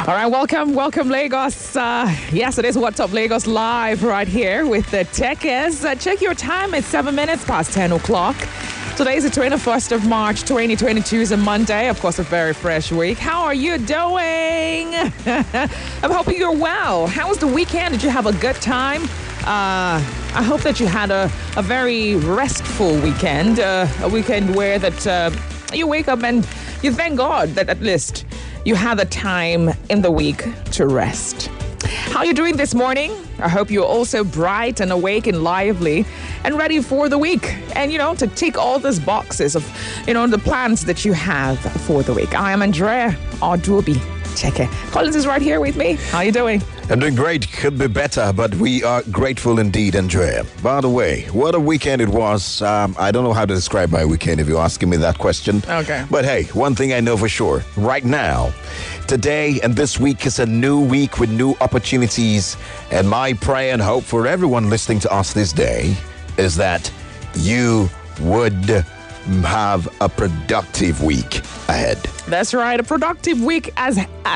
All right, welcome Lagos. Yes, it is What's Up Lagos live right here with the Techies. Check your time, it's 7 minutes past 10 o'clock. Today is the 21st of March, 2022 is a Monday. Of course, a very fresh week. How are you doing? I'm hoping you're well. How was the weekend? Did you have a good time? I hope that you had a very restful weekend, a weekend where that you wake up and you thank God that at least you had the time in the week to rest. How are you doing this morning? I hope you're also bright and awake and lively and ready for the week. And, to tick all these boxes of, the plans that you have for the week. I am Andrea Arduobi. Check it. Collins is right here with me. How are you doing? I'm doing great. Could be better, but we are grateful indeed, Andrea. By the way, what a weekend it was. I don't know how to describe my weekend if you're asking me that question. Okay. But hey, one thing I know for sure. Right now, today and this week is a new week with new opportunities. And my prayer and hope for everyone listening to us this day is that you would have a productive week ahead. That's right. A productive week that's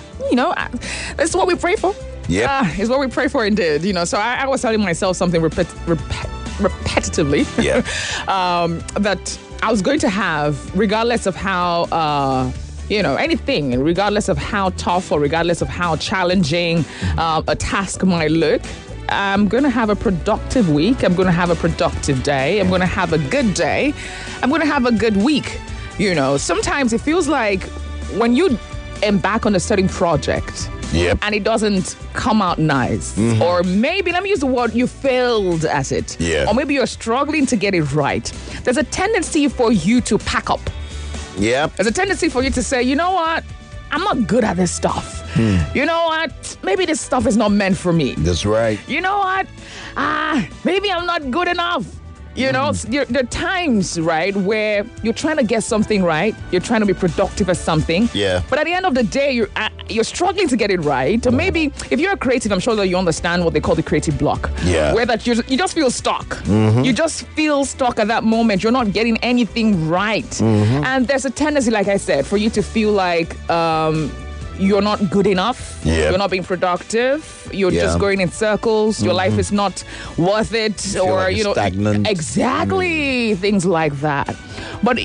what we pray for. Yeah. It's what we pray for indeed. So I was telling myself something repetitively. Yeah. That I was going to have, regardless of how, anything, and regardless of how tough or regardless of how challenging a task might look, I'm going to have a productive week. I'm going to have a productive day. I'm going to have a good day. I'm going to have a good week. Sometimes it feels like when you embark on a certain project, yep, and it doesn't come out nice, or maybe, let me use the word, you failed at it, yeah, or maybe you're struggling to get it right, there's a tendency for you to pack up. Yeah. There's a tendency for you to say, you know what? I'm not good at this stuff. You know what? Maybe this stuff is not meant for me. That's right. You know what? Maybe I'm not good enough. There are times, right, where you're trying to get something right. You're trying to be productive at something. Yeah. But at the end of the day, you're struggling to get it right. Or maybe if you're a creative, I'm sure that you understand what they call the creative block. Yeah. Where that you just feel stuck. You just feel stuck at that moment. You're not getting anything right. And there's a tendency, like I said, for you to feel like you're not good enough. Yep. You're not being productive. You're just going in circles. Your life is not worth it. Or like stagnant. Exactly. Things like that. But,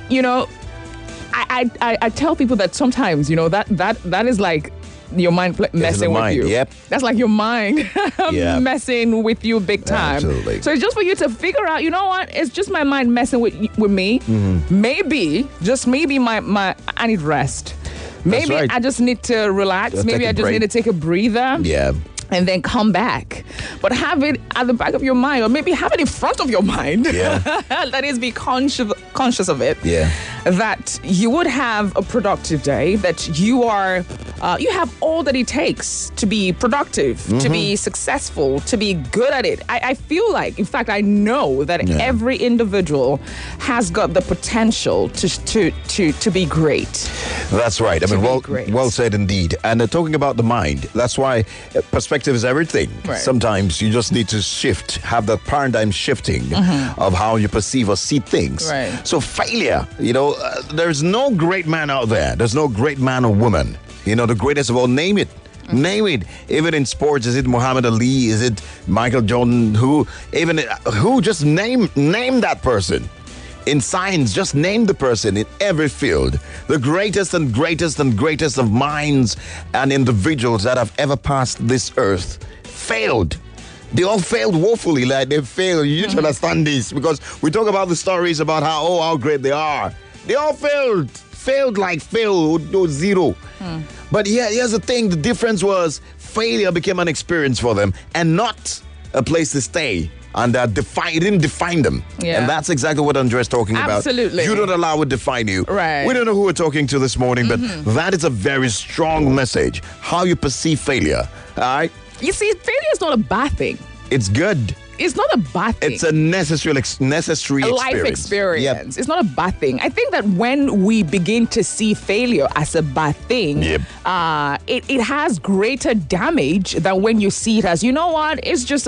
I tell people that sometimes, that is like your mind messing with you. Yep. That's like your mind messing with you big time. Absolutely. So it's just for you to figure out, you know what? It's just my mind messing with me. Maybe, just maybe I need rest. Maybe right. I just need to relax. Just Maybe I just need to take a breather. Yeah. And then come back. But have it at the back of your mind, or maybe have it in front of your mind. Yeah. That is, be conscious of it. Yeah. That you would have a productive day, that you have all that it takes to be productive, to be successful, to be good at it. I feel like, in fact, I know that every individual has got the potential to be great. That's right. I mean, well said indeed. And talking about the mind, that's why perspective is everything. Right. Sometimes you just need to have that paradigm shifting of how you perceive or see things. Right. So failure, there's no great man out there. There's no great man or woman. The greatest of all, name it. Name it. Even in sports, is it Muhammad Ali? Is it Michael Jordan? Who just name that person. In science, just name the person in every field. The greatest and greatest and greatest of minds and individuals that have ever passed this earth failed. They all failed woefully, like they failed. You need to understand this, because we talk about the stories about how great they are. They all failed zero. But here's the thing. The difference was failure became an experience for them and not a place to stay. And it didn't define them. Yeah. And that's exactly what Andrea's talking about. Absolutely. You don't allow it to define you. Right. We don't know who we're talking to this morning, but that is a very strong message. How you perceive failure. All right? You see, failure is not a bad thing. It's good. it's not a bad thing. It's a necessary life experience. It's not a bad thing. I think that when we begin to see failure as a bad thing, it has greater damage than when you see it as, you know what, it's just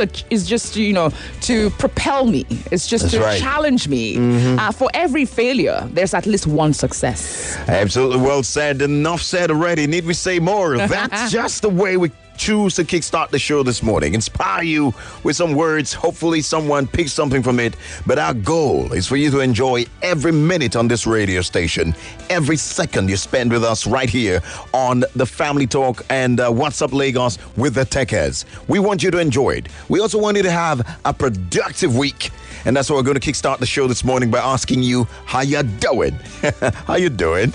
to propel me. It's just challenge me. For every failure, there's at least one success. Absolutely well said. Enough said already. Need we say more? That's just the way we choose to kickstart the show this morning. Inspire you with some words. Hopefully someone picks something from it. But our goal is for you to enjoy every minute on this radio station, every second you spend with us right here on the Family Talk and What's Up Lagos with the Techers. We want you to enjoy it. We also want you to have a productive week. And that's why we're going to kickstart the show this morning by asking you, how you doing? How you doing?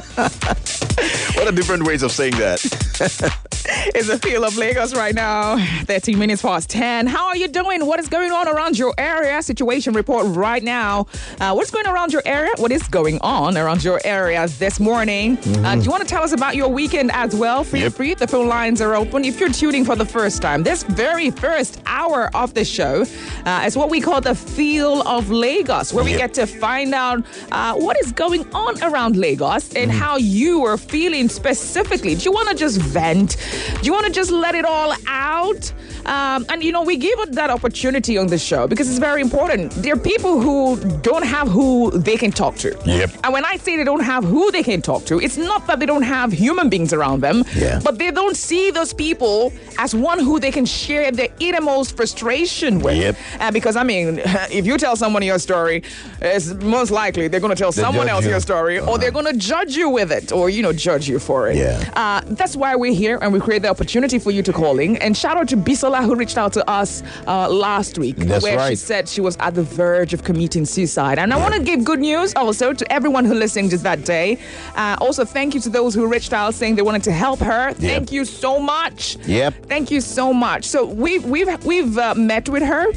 What a different ways of saying that. It's the feel of Lagos right now. 13 minutes past 10. How are you doing? What is going on around your area? Situation report right now. What's going on around your area? What is going on around your area this morning? Do you want to tell us about your weekend as well? Feel free. The phone lines are open. If you're tuning for the first time, this very first hour of the show is what we call the feel of Lagos, where we get to find out what is going on around Lagos and how you are feeling specifically. Do you want to just vent? Do you want to just let it all out? And, we give that opportunity on the show because it's very important. There are people who don't have who they can talk to. And when I say they don't have who they can talk to, it's not that they don't have human beings around them, but they don't see those people as one who they can share their innermost frustration with. Because, if you tell someone your story, it's most likely they're going to tell someone else your story, or they're going to judge you with it, or, judge you for it. That's why we're here, and we create the opportunity for you to call in. And shout out to Bisola, who reached out to us last week, she said she was at the verge of committing suicide. And I want to give good news also to everyone who listened just that day. Also, thank you to those who reached out saying they wanted to help her. Thank you so much. Thank you so much. So we've met with her.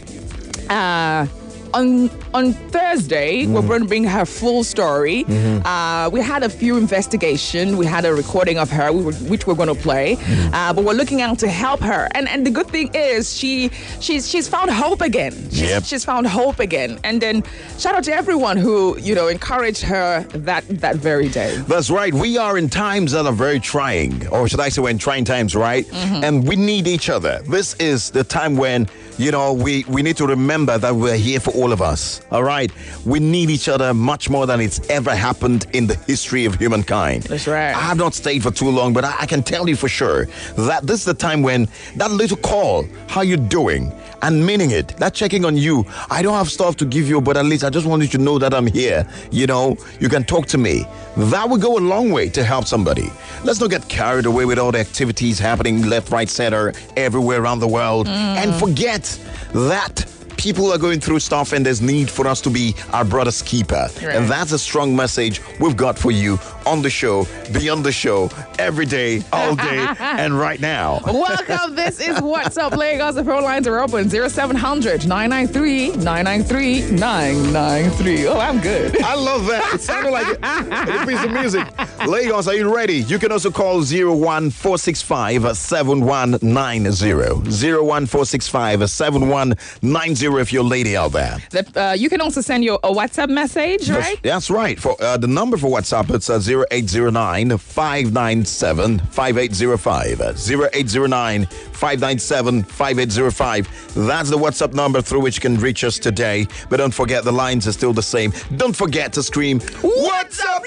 On Thursday, we're going to bring her full story. We had a few investigation. We had a recording of her, which we're going to play. But we're looking out to help her. And the good thing is she's found hope again. She's found hope again. And then shout out to everyone who, encouraged her that very day. That's right. We are in times that are very trying. Or should I say we're in trying times, right? And we need each other. This is the time when, we need to remember that we're here for all of us. All right. We need each other much more than it's ever happened in the history of humankind. That's right. I have not stayed for too long, but I can tell you for sure that this is the time when that little call, how you doing? And meaning it, that checking on you. I don't have stuff to give you, but at least I just want you to know that I'm here. You can talk to me. That will go a long way to help somebody. Let's not get carried away with all the activities happening left, right, center, everywhere around the world. And forget that people are going through stuff and there's need for us to be our brother's keeper. And that's a strong message we've got for you on the show, beyond the show, every day, all day, and right now. Welcome. This is What's Up Lagos. The phone lines are open. 0700 993 993 993. Oh, I'm good. I love that. It sounded like a piece of music. Lagos, are you ready? You can also call 01465 7190. 01465 7190 if you're a lady out there. You can also send you a WhatsApp message, right? That's right. For the number for WhatsApp, it's 0809 597 5805. 0809 597 5805. That's the WhatsApp number through which you can reach us today. But don't forget, the lines are still the same. Don't forget to scream, "What's up,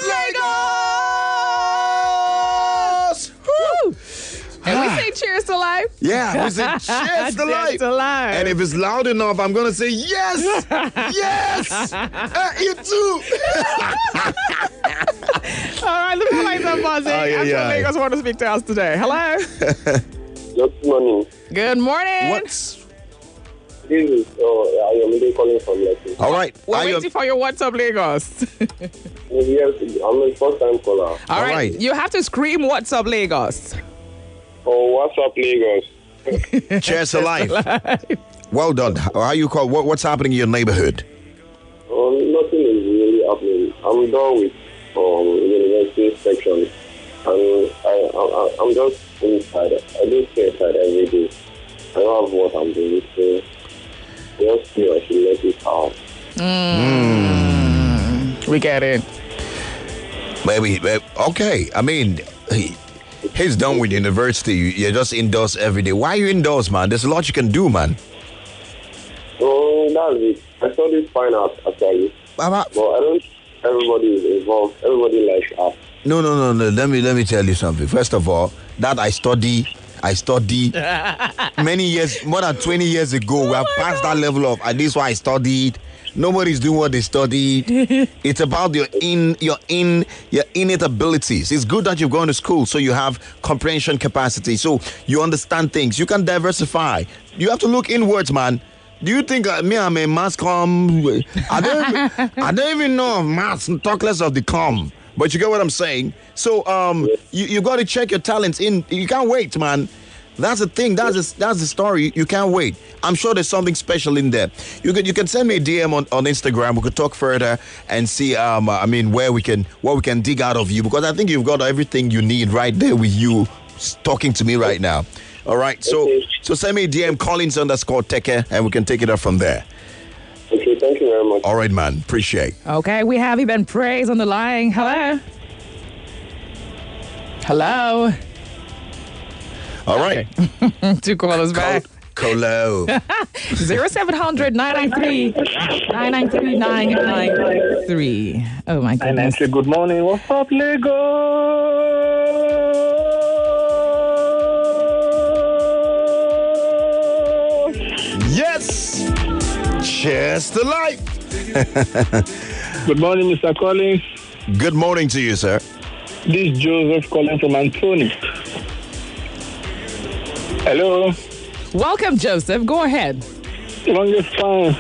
Lagos?" Woo! And we say cheers to life. Yeah, we say cheers to life. And if it's loud enough, I'm going to say yes. Yes. You too. All right, the phone lines are buzzing. Lagos want to speak to us today. Hello. Good morning. Good morning. What's... This is Ayomide calling from Lekki. All right. We're waiting for your What's Up Lagos. Yes, I'm a first-time caller. All right. You have to scream What's Up Lagos. Oh, What's Up Lagos? Cheers to life. Well done. How you call? What's happening in your neighborhood? Nothing is really happening. I'm done with university section, and I'm just inside. I do stay inside every day. I don't have what I'm doing. So just feel I should let it out. We get it. Maybe, okay. I mean, he's done with university. You're just indoors every day. Why are you indoors, man? There's a lot you can do, man. So that's it. I studied fine art actually, but I don't. Everybody is involved. Everybody likes art. No. Let me tell you something. First of all, that I study many years, more than 20 years ago. We have passed that level of, and this is why I studied. Nobody's doing what they studied. It's about your innate abilities. It's good that you've gone to school, so you have comprehension capacity, so you understand things. You can diversify. You have to look inwards, man. Do you think me, I'm a mass com? I don't even know of maths, talk less of the com. But you get what I'm saying? So you got to check your talents in. You can't wait, man. That's the thing. That's the story. You can't wait. I'm sure there's something special in there. You can send me a DM on Instagram. We could talk further and see what we can dig out of you, because I think you've got everything you need right there with you talking to me right now. All right. So send me a DM, Collins_Teke, and we can take it up from there. Okay, thank you very much. All right, man. Appreciate. Okay, we have even Praise on the line. Hello. Hello. All right. Two callers back. Colo. 0700 993 993. Oh my goodness. Good morning. What's up, Lagos? Yes. Cheers to life. Good morning, Mr. Collins. Good morning to you, sir. This is Joseph calling from Anthony. Hello. Welcome, Joseph. Go ahead. Longest time.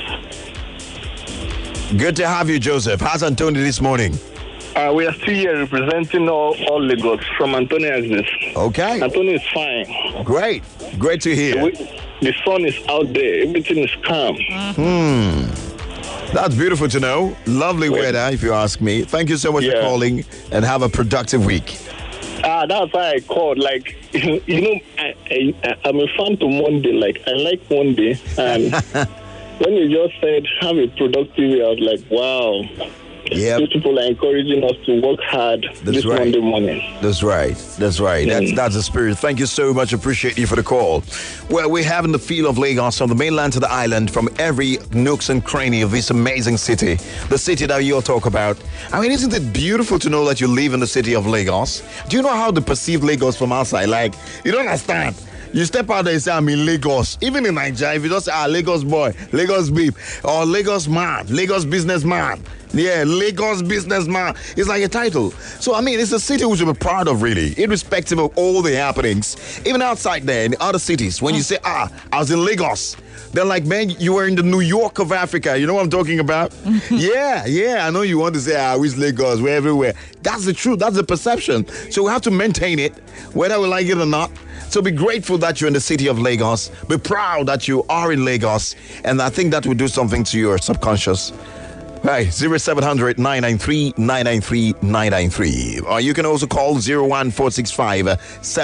Good to have you, Joseph. How's Anthony this morning? We are still here representing all Lagos from Anthony Axis. Okay. Anthony is fine. Great to hear. The sun is out there. Everything is calm. That's beautiful to know. Lovely weather, if you ask me. Thank you so much for calling, and have a productive week. That's why I called. Like, I'm a fan to Monday. Like, I like Monday. And when you just said have a productive week, I was like, wow. Yeah. People are encouraging us to work hard this Monday morning. That's right. That's the spirit. Thank you so much. Appreciate you for the call. Well, we're having the feel of Lagos, from the mainland to the island, from every nooks and cranny of this amazing city. The city that you all talk about. I mean, isn't it beautiful to know that you live in the city of Lagos? Do you know how they perceive Lagos from outside? Like, you don't understand. You step out there and say, I'm in Lagos. Even in Nigeria, if you just say, Lagos boy, Lagos babe, or Lagos man, Lagos businessman. Yeah, Lagos businessman. It's like a title. So, I mean, it's a city we should be proud of, really, irrespective of all the happenings. Even outside there, in other cities, when you say, I was in Lagos, they're like, man, you were in the New York of Africa. You know what I'm talking about? Yeah, I know you want to say, we're Lagos, we're everywhere. That's the truth. That's the perception. So we have to maintain it, whether we like it or not. So be grateful that you're in the city of Lagos. Be proud that you are in Lagos. And I think that will do something to your subconscious. Right, 0700 993 993 993. Or you can also call 01465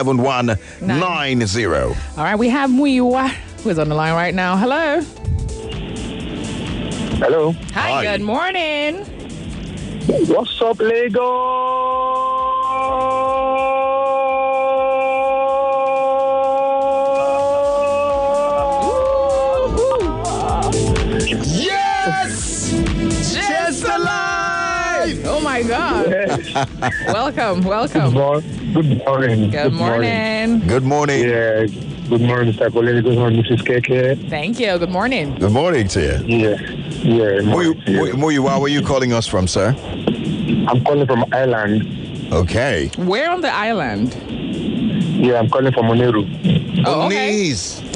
7190. All right, we have Muiwa, who is on the line right now. Hello. Hello. Hi, good morning. What's up, Lagos? Oh my God. Welcome. Good morning. Good morning. Good morning. Yeah. Good morning, Mr. Colin. Good morning, Mrs. Keke. Thank you. Good morning. Good morning to you. Yeah. Muyi, where are you calling us from, sir? I'm calling from Ireland. Okay. Where on the island? Yeah, I'm calling from Oniru. Oh, okay.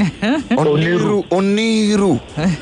Oniru.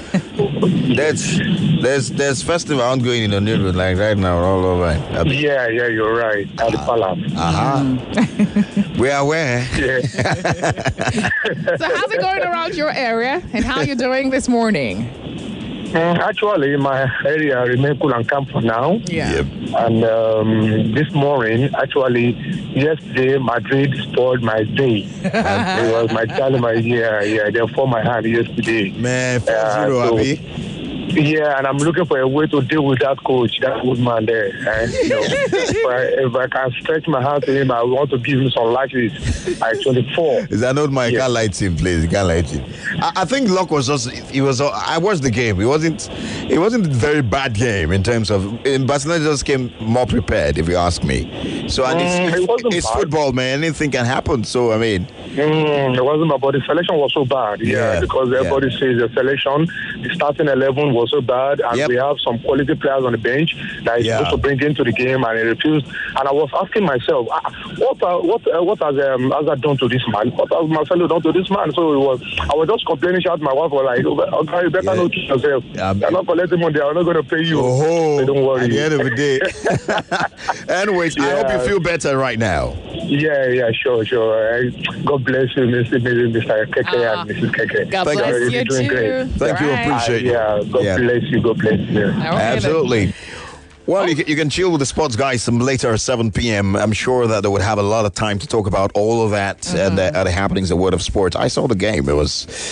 There's festival ongoing in Oniru, like right now, all over. Yeah, you're right. At the palace. We are aware. Yeah. So how's it going around your area, and how are you doing this morning? Actually, my area remain cool and calm for now. Yeah. Yep. And this morning, actually, yesterday, Madrid spoiled my day. And it was my child of my year. Yeah, they fought my hand yesterday. Man, 4-0, Abi. Yeah, and I'm looking for a way to deal with that coach, that good man there. And, if I can stretch my hand to him, I want to give him some lashes at 24. Is that not my? Yeah. Can't light him, please. Can't light him. I think luck was just. I watched the game. It wasn't a very bad game in terms of. Barcelona just came more prepared, if you ask me. So and it's football, man. Anything can happen. So I mean, it wasn't bad, but the selection was so bad. Yeah, because everybody says the selection, the starting 11 was so bad, and we have some quality players on the bench that is supposed to bring into the game, and he refused. And I was asking myself, what has that done to this man? What has Marcelo done to this man? So I was just complaining, shout. My wife was like, okay, you better know yourself. They're not collecting money. They're not going to pay you. So don't worry. At the end of the day. Anyways, I hope you feel better right now. Yeah, sure. God bless you, Mr. Keke and Mrs. Keke. God bless you doing too. great. Thank you, appreciate you. God bless you. God bless you. Absolutely. Well, you can chill with the sports guys some later at 7 p.m. I'm sure that they would have a lot of time to talk about all of that and the happenings in the world of sports. I saw the game. It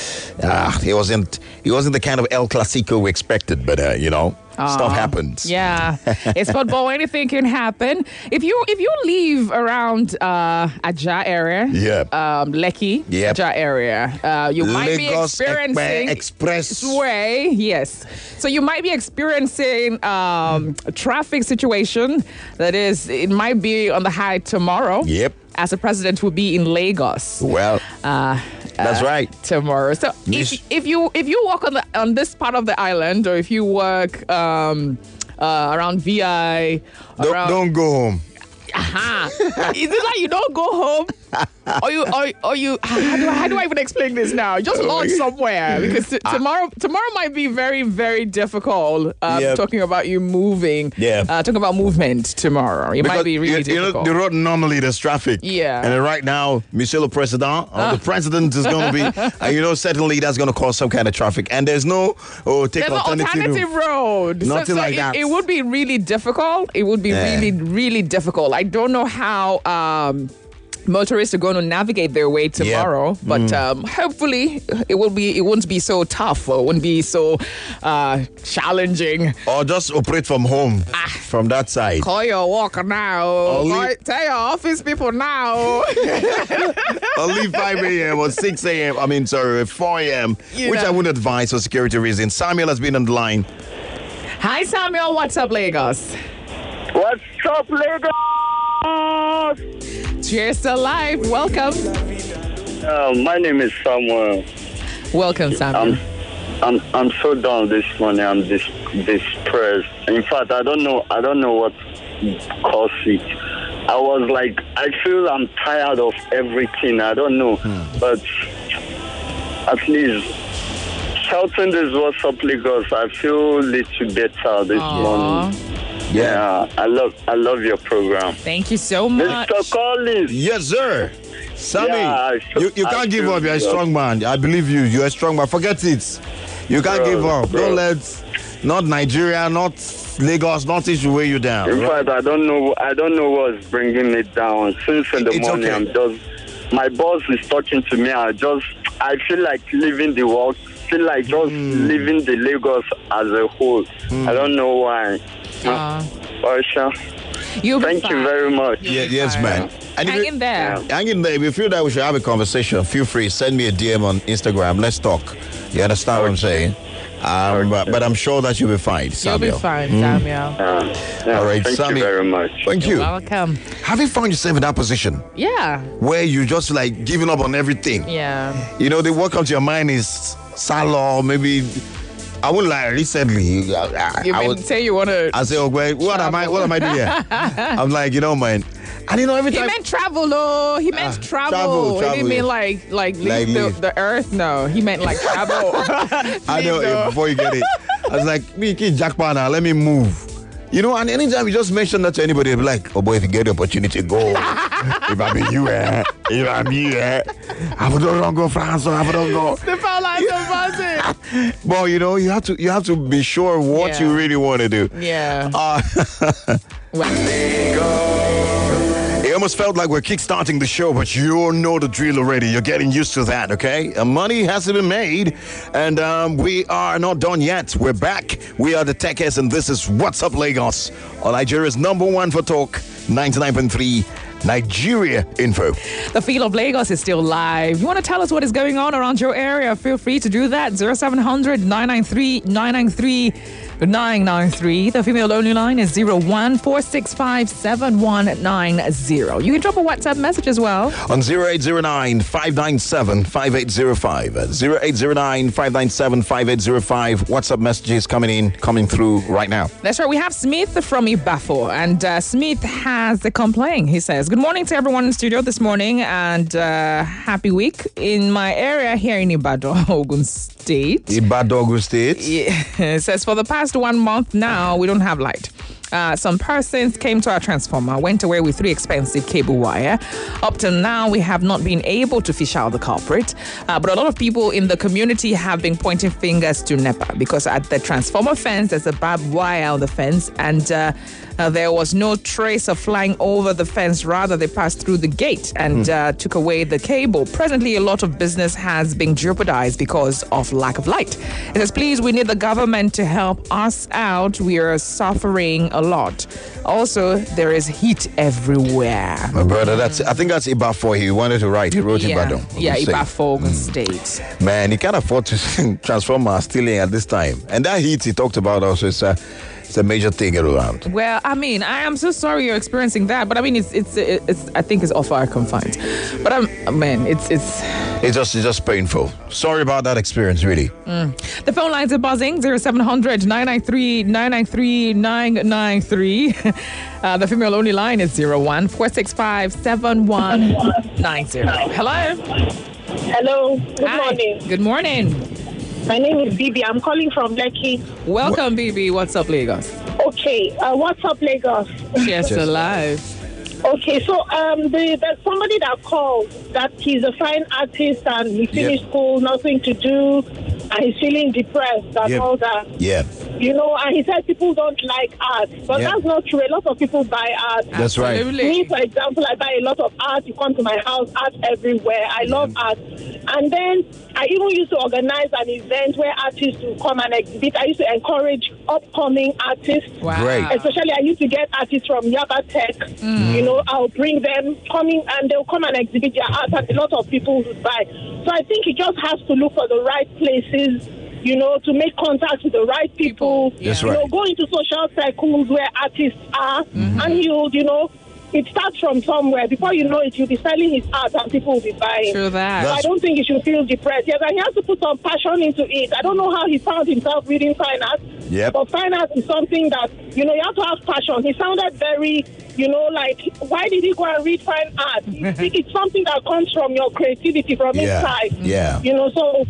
wasn't the kind of El Clasico we expected, but stuff happens. Yeah, it's football. Anything can happen. If you leave around Aja area, Lekki, Aja area, you might be experiencing Expressway. Yes, so you might be experiencing traffic situation that is. It might be on the high tomorrow. Yep. As the president will be in Lagos. Well, that's right. Tomorrow. So if you walk on this part of the island, or if you work around VI, don't go home. Is it like you don't go home? Or you how do I even explain this now? Just launch somewhere, because tomorrow might be very, very difficult. Talking about you moving. Talking about movement tomorrow. It might be really difficult. The road normally there's traffic. Yeah. And right now, Monsieur le President, the president is going to be, and certainly that's going to cause some kind of traffic. And there's no there's alternative road. Nothing like that. It would be really difficult. It would be really, really difficult. I don't know how motorists are going to navigate their way tomorrow, but hopefully it won't be so tough, or it won't be so challenging. Or just operate from home, from that side. Call your worker now. Tell your office people now. I'll leave 5 a.m. or 6 a.m. 4 a.m., which I wouldn't advise for security reasons. Samuel has been on the line. Hi, Samuel. What's up, Lagos? What's up, Lagos? Cheers to life. Welcome. My name is Samuel. Welcome, Samuel. I'm so down this morning. I'm depressed. In fact, I don't know what caused it. I feel I'm tired of everything. I don't know, but at least shouting this "What's up, Lagos," I feel a little better this morning. Yeah, I love your program. Thank you so much. Mr. Collins. Yes, sir. Sammy, you can't give up. You're a strong man. I believe you. You're a strong man. Forget it. You can't give up. Don't let not Nigeria, not Lagos, nothing to weigh you down. In fact, I don't know what's bringing me down. Since in the morning, okay. My boss is talking to me. I feel like leaving the world. Feel like just leaving the Lagos as a whole. I don't know why. Sure. Thank you very much. Yes, man. And Hang in there. Hang in there. If you feel that we should have a conversation, feel free. Send me a DM on Instagram. Let's talk. You understand what I'm saying? But I'm sure that you'll be fine, Samuel. You'll be fine, Samuel. All right, thank Sammy. you very much. Thank you. You're welcome. Have you found yourself in that position? Yeah. Where you just like giving up on everything? Yeah. The what comes to your mind is Salah, maybe. I wouldn't lie. Recently, I would say you want to. I say, okay, what am I doing here? I'm like, man. And every time he meant travel, though. He meant travel. He didn't mean like leave the earth. No, he meant like travel. I know. Before you get it, I was like, me kid Jackpot now. Let me move. And anytime you just mention that to anybody, they'll be like, oh boy, if you get the opportunity, go. If I be you, if I be you, I don't go France, I don't go. The phone lines are buzzing. Well, you know, you have to be sure what you really want to do. Yeah. It almost felt like we're kickstarting the show, but you know the drill already. You're getting used to that, okay? Money hasn't been made, and we are not done yet. We're back. We are the Techers, and this is What's Up Lagos on Nigeria's #1 for talk, 99.3 Nigeria Info. The Feel of Lagos is still live. You want to tell us what is going on around your area? Feel free to do that. 0700 993 993 993. The female only line is 014657190. You can drop a WhatsApp message as well on 0809-597-5805. 0809-597-5805. WhatsApp messages coming through right now. That's right. We have Smith from Ibafo, and Smith has a complaint. He says, good morning to everyone in the studio this morning, and happy week. In my area here in Ibadan, Ogun State. Ibadan, Ogun State? Yeah. It says, for the past 1 month now, we don't have light. Some persons came to our transformer, went away with 3 expensive cable wire. Up till now, we have not been able to fish out the culprit. But a lot of people in the community have been pointing fingers to NEPA because at the transformer fence, there's a barbed wire on the fence, and there was no trace of flying over the fence. Rather, they passed through the gate and took away the cable. Presently, a lot of business has been jeopardized because of lack of light. It says, please, we need the government to help us out. We are suffering a lot. Also, there is heat everywhere. My brother, I think that's Ibafo. He wanted to write. He wrote Ibadan. Yeah, Ibafo, Ogun State. Man, he can't afford to transform our stealing at this time. And that heat he talked about also is it's a major thing around. Well, I mean, I am so sorry you're experiencing that, but I mean, it's I think it's off our confines. But man, it's just painful. Sorry about that experience, really. The phone lines are buzzing. 0700 993 993 993. The female only line is 01465 7190. Hello. Hello. Good morning. Good morning. My name is Bibi. I'm calling from Lekki. Welcome, Bibi. What's up, Lagos? Okay. What's up, Lagos? Yes, alive. Okay, so there's somebody that called that he's a fine artist and he finished school, nothing to do, and he's feeling depressed and all that. Yeah. You know, and he said people don't like art, but that's not true. A lot of people buy art. That's right. Me, for example, I buy a lot of art. You come to my house, art everywhere. I love art. And then I even used to organize an event where artists would come and exhibit. I used to encourage upcoming artists. Wow. Great. Especially, I used to get artists from Yaba Tech. You know, I'll bring them coming and they'll come and exhibit their art, and a lot of people would buy. So I think he just has to look for the right places, you know, to make contact with the right people. That's you right. know, go into social circles where artists are, and he'll, you know, it starts from somewhere. Before you know it, you'll be selling his art and people will be buying. True that. So I don't think he should feel depressed. Yes, and he has to put some passion into it. I don't know how he found himself reading fine art. Yep. But fine art is something that, you know, you have to have passion. He sounded very, you know, like, why did he go and read fine art? I think it's something that comes from your creativity, from inside. Yeah. You know, so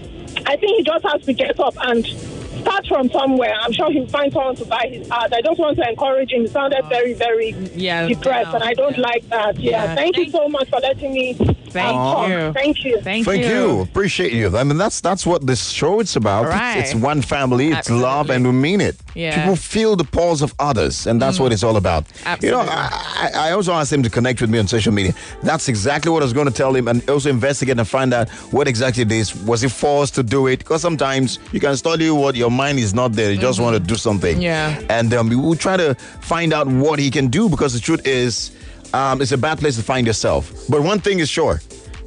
I think he just has to get up and start from somewhere. I'm sure he'll find someone to buy his art. I just want to encourage him. He sounded very, very depressed, and I don't like that. Thank you so much for letting me Thank you. Thank you. Thank you. Appreciate you. I mean, that's what this show is about. Right. It's one family. It's Absolutely. love, and we mean it. Yeah. People feel the pulse of others, and that's what it's all about. Absolutely. You know, I also asked him to connect with me on social media. That's exactly what I was going to tell him, and also investigate and find out what exactly it is. Was he forced to do it? Because sometimes you can study what your mind is not there. You just want to do something. Yeah. And we will try to find out what he can do, because the truth is, it's a bad place to find yourself. But one thing is sure.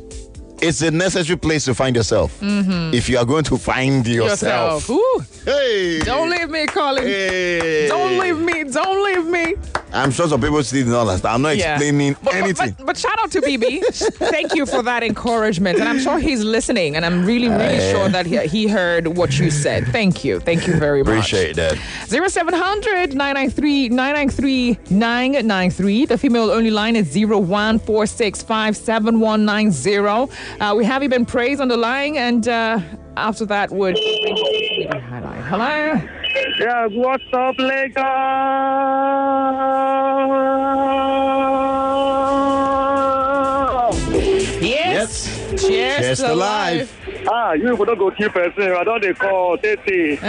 It's a necessary place to find yourself. If you are going to find yourself. Ooh. Hey. Don't leave me, Colin. Hey. Don't leave me. Don't leave me. I'm sure some people still don't understand. I'm not explaining anything. But shout out to BB. Thank you for that encouragement. And I'm sure he's listening. And I'm really, really sure that he heard what you said. Thank you. Thank you very much. Appreciate that. 0700 993 993 993. The female only line is 014657190. We have even praise on the line, and after that would highlight. Hello. Yeah, what's up, Lagos? Yes. Cheers to life. You would not go keep person. I don't they call Tete.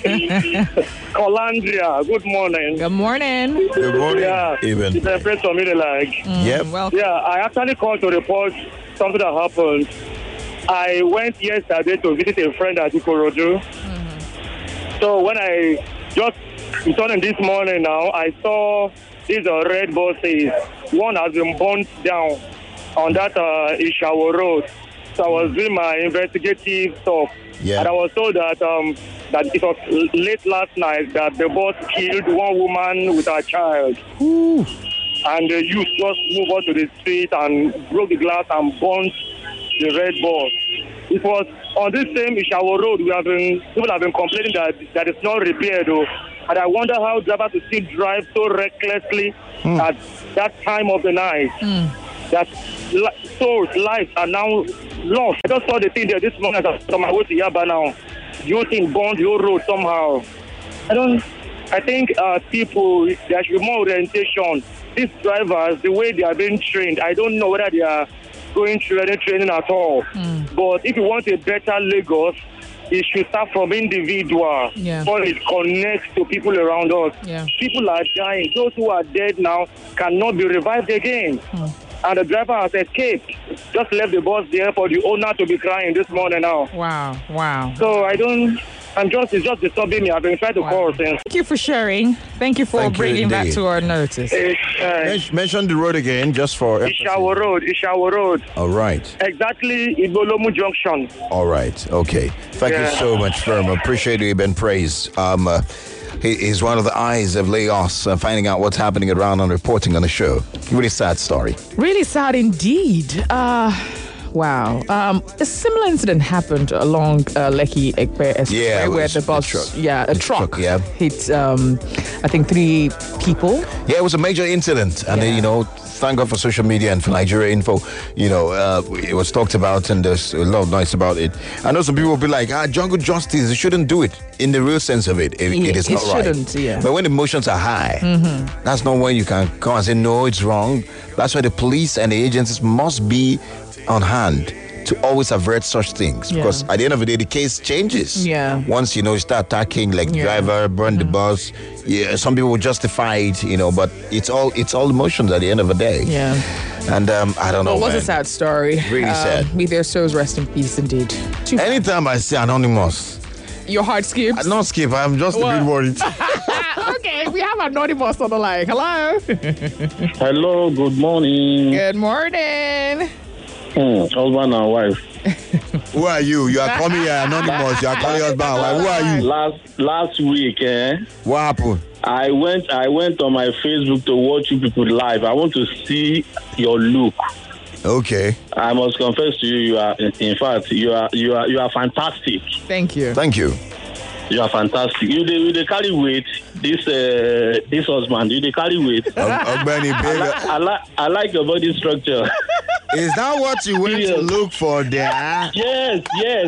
Colandria. Good morning. Good morning. Good morning. Yeah. Even. It's a place for me to like. Yep. Welcome. Yeah, I actually called to report something that happened. I went yesterday to visit a friend at Ikorodu. So when I just returned this morning now, I saw these red buses. One has been burnt down on that Ishawo Road. So I was doing my investigative stuff. Yeah. And I was told that that it was late last night that the bus killed one woman with her child. Ooh. And the youth just moved on to the street and broke the glass and burnt the red bus. It was on this same Ishawo Road. People have been complaining that it's not repaired though. And I wonder how drivers will still drive so recklessly at that time of the night. That souls, lives are now lost. I just saw the thing there this morning as I was on my way to Yaba now. The whole thing burned the whole road somehow. I think people, there should be more orientation. These drivers, the way they are being trained, I don't know whether they are going through any training at all. But if you want a better Lagos, it should start from individual. Before it connects to people around us. People are dying. Those who are dead now cannot be revived again. And the driver has escaped. Just left the bus there for the owner to be crying this morning now. Wow. So it's just disturbing me. I've been trying to call since. Thank you for sharing. Thank you for bringing that to our notice. Mention the road again, just for Ishawo Road. All right. Exactly, Igolomu Junction. All right. Okay. Thank you so much, Firm. Appreciate you. Been praised. He's one of the eyes of Lagos, finding out what's happening around and reporting on the show. Really sad story. Really sad indeed. Wow. A similar incident happened along Lekki Ekpe Expressway where the bus, a truck hit, I think 3 people. Yeah, it was a major incident. And then, thank God for social media and for Nigeria Info. It was talked about and there's a lot of noise about it. I know some people will be like, jungle justice, you shouldn't do it. In the real sense of it, it is not right. But when emotions are high, that's not when you can come and say, no, it's wrong. That's why the police and the agencies must be on hand to always avert such things, because at the end of the day the case changes. Once you start attacking driver, burn the bus, some people will justify it, but it's all emotions at the end of the day. And I don't know. It was a sad story. Really sad. May their souls rest in peace indeed. Anytime I see Anonymous, your heart skips? Not skip, I'm just a bit worried. Okay, we have Anonymous on the line. Hello. Hello, good morning. Good morning. Husband and wife. Who are you? You are coming here anonymous. You are calling husband and wife. Who are you? Last week, what happened? I went on my Facebook to watch you people live. I want to see your look. Okay. I must confess to you, you are fantastic. Thank you. Thank you. You are fantastic. You they carry weight. This husband, you they carry weight. I like your body structure. Is that what you went to look for there? Yes.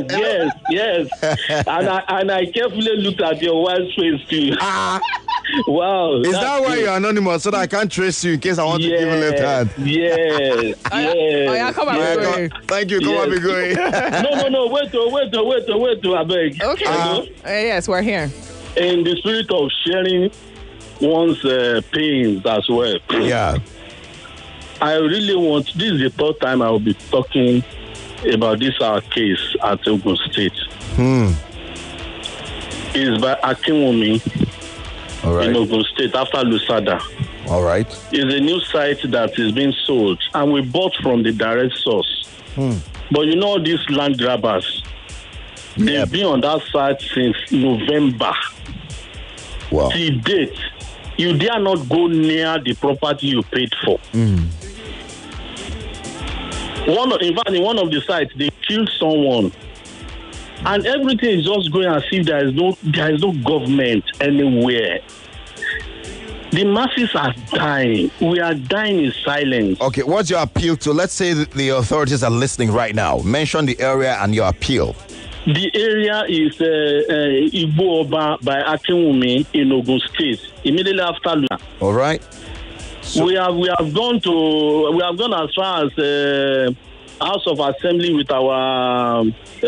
And I carefully looked at your wife's face too. Wow. Is that why you're anonymous so that I can't trace you in case I want to give a left hand? Yes. Come on, thank you. Come on, be going. No. Wait, I beg. Okay. Yes, we're here. In the spirit of sharing one's pains as well. Yeah. I really want, this is the third time I will be talking about this case at Ogun State. It's by Akinwumi in Ogun State after Lusada. All right. It's a new site that is being sold and we bought from the direct source. But these land grabbers, they've been on that site since November. Wow. Till date, you dare not go near the property you paid for. In fact, in one of the sites, they killed someone. And everything is just going as if there is no government anywhere. The masses are dying. We are dying in silence. Okay, what's your appeal to? Let's say the authorities are listening right now. Mention the area and your appeal. The area is Igbo Oba by Akinwumi in Ogun State. Immediately after. All right. So we have gone as far as House of Assembly with our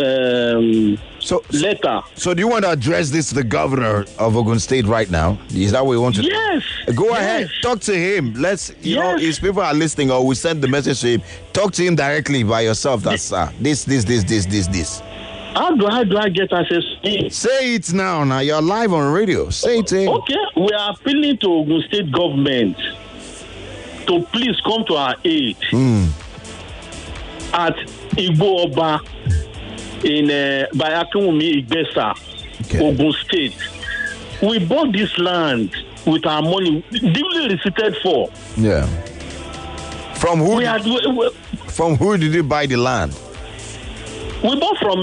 letter. So do you want to address this to the governor of Ogun State right now? Is that what you want to do? Yes. Go ahead. Talk to him. You know, if people are listening or we send the message to him, talk to him directly by yourself. That's this. How do I get access to him? Say it now. Now you're live on radio. Say it to him. Okay. We are appealing to Ogun State government to please come to our aid at Igbo Oba by Akinwumi Igbesa, Ogun State. We bought this land with our money, duly receipted for. Yeah. From who? From who did you buy the land? We bought from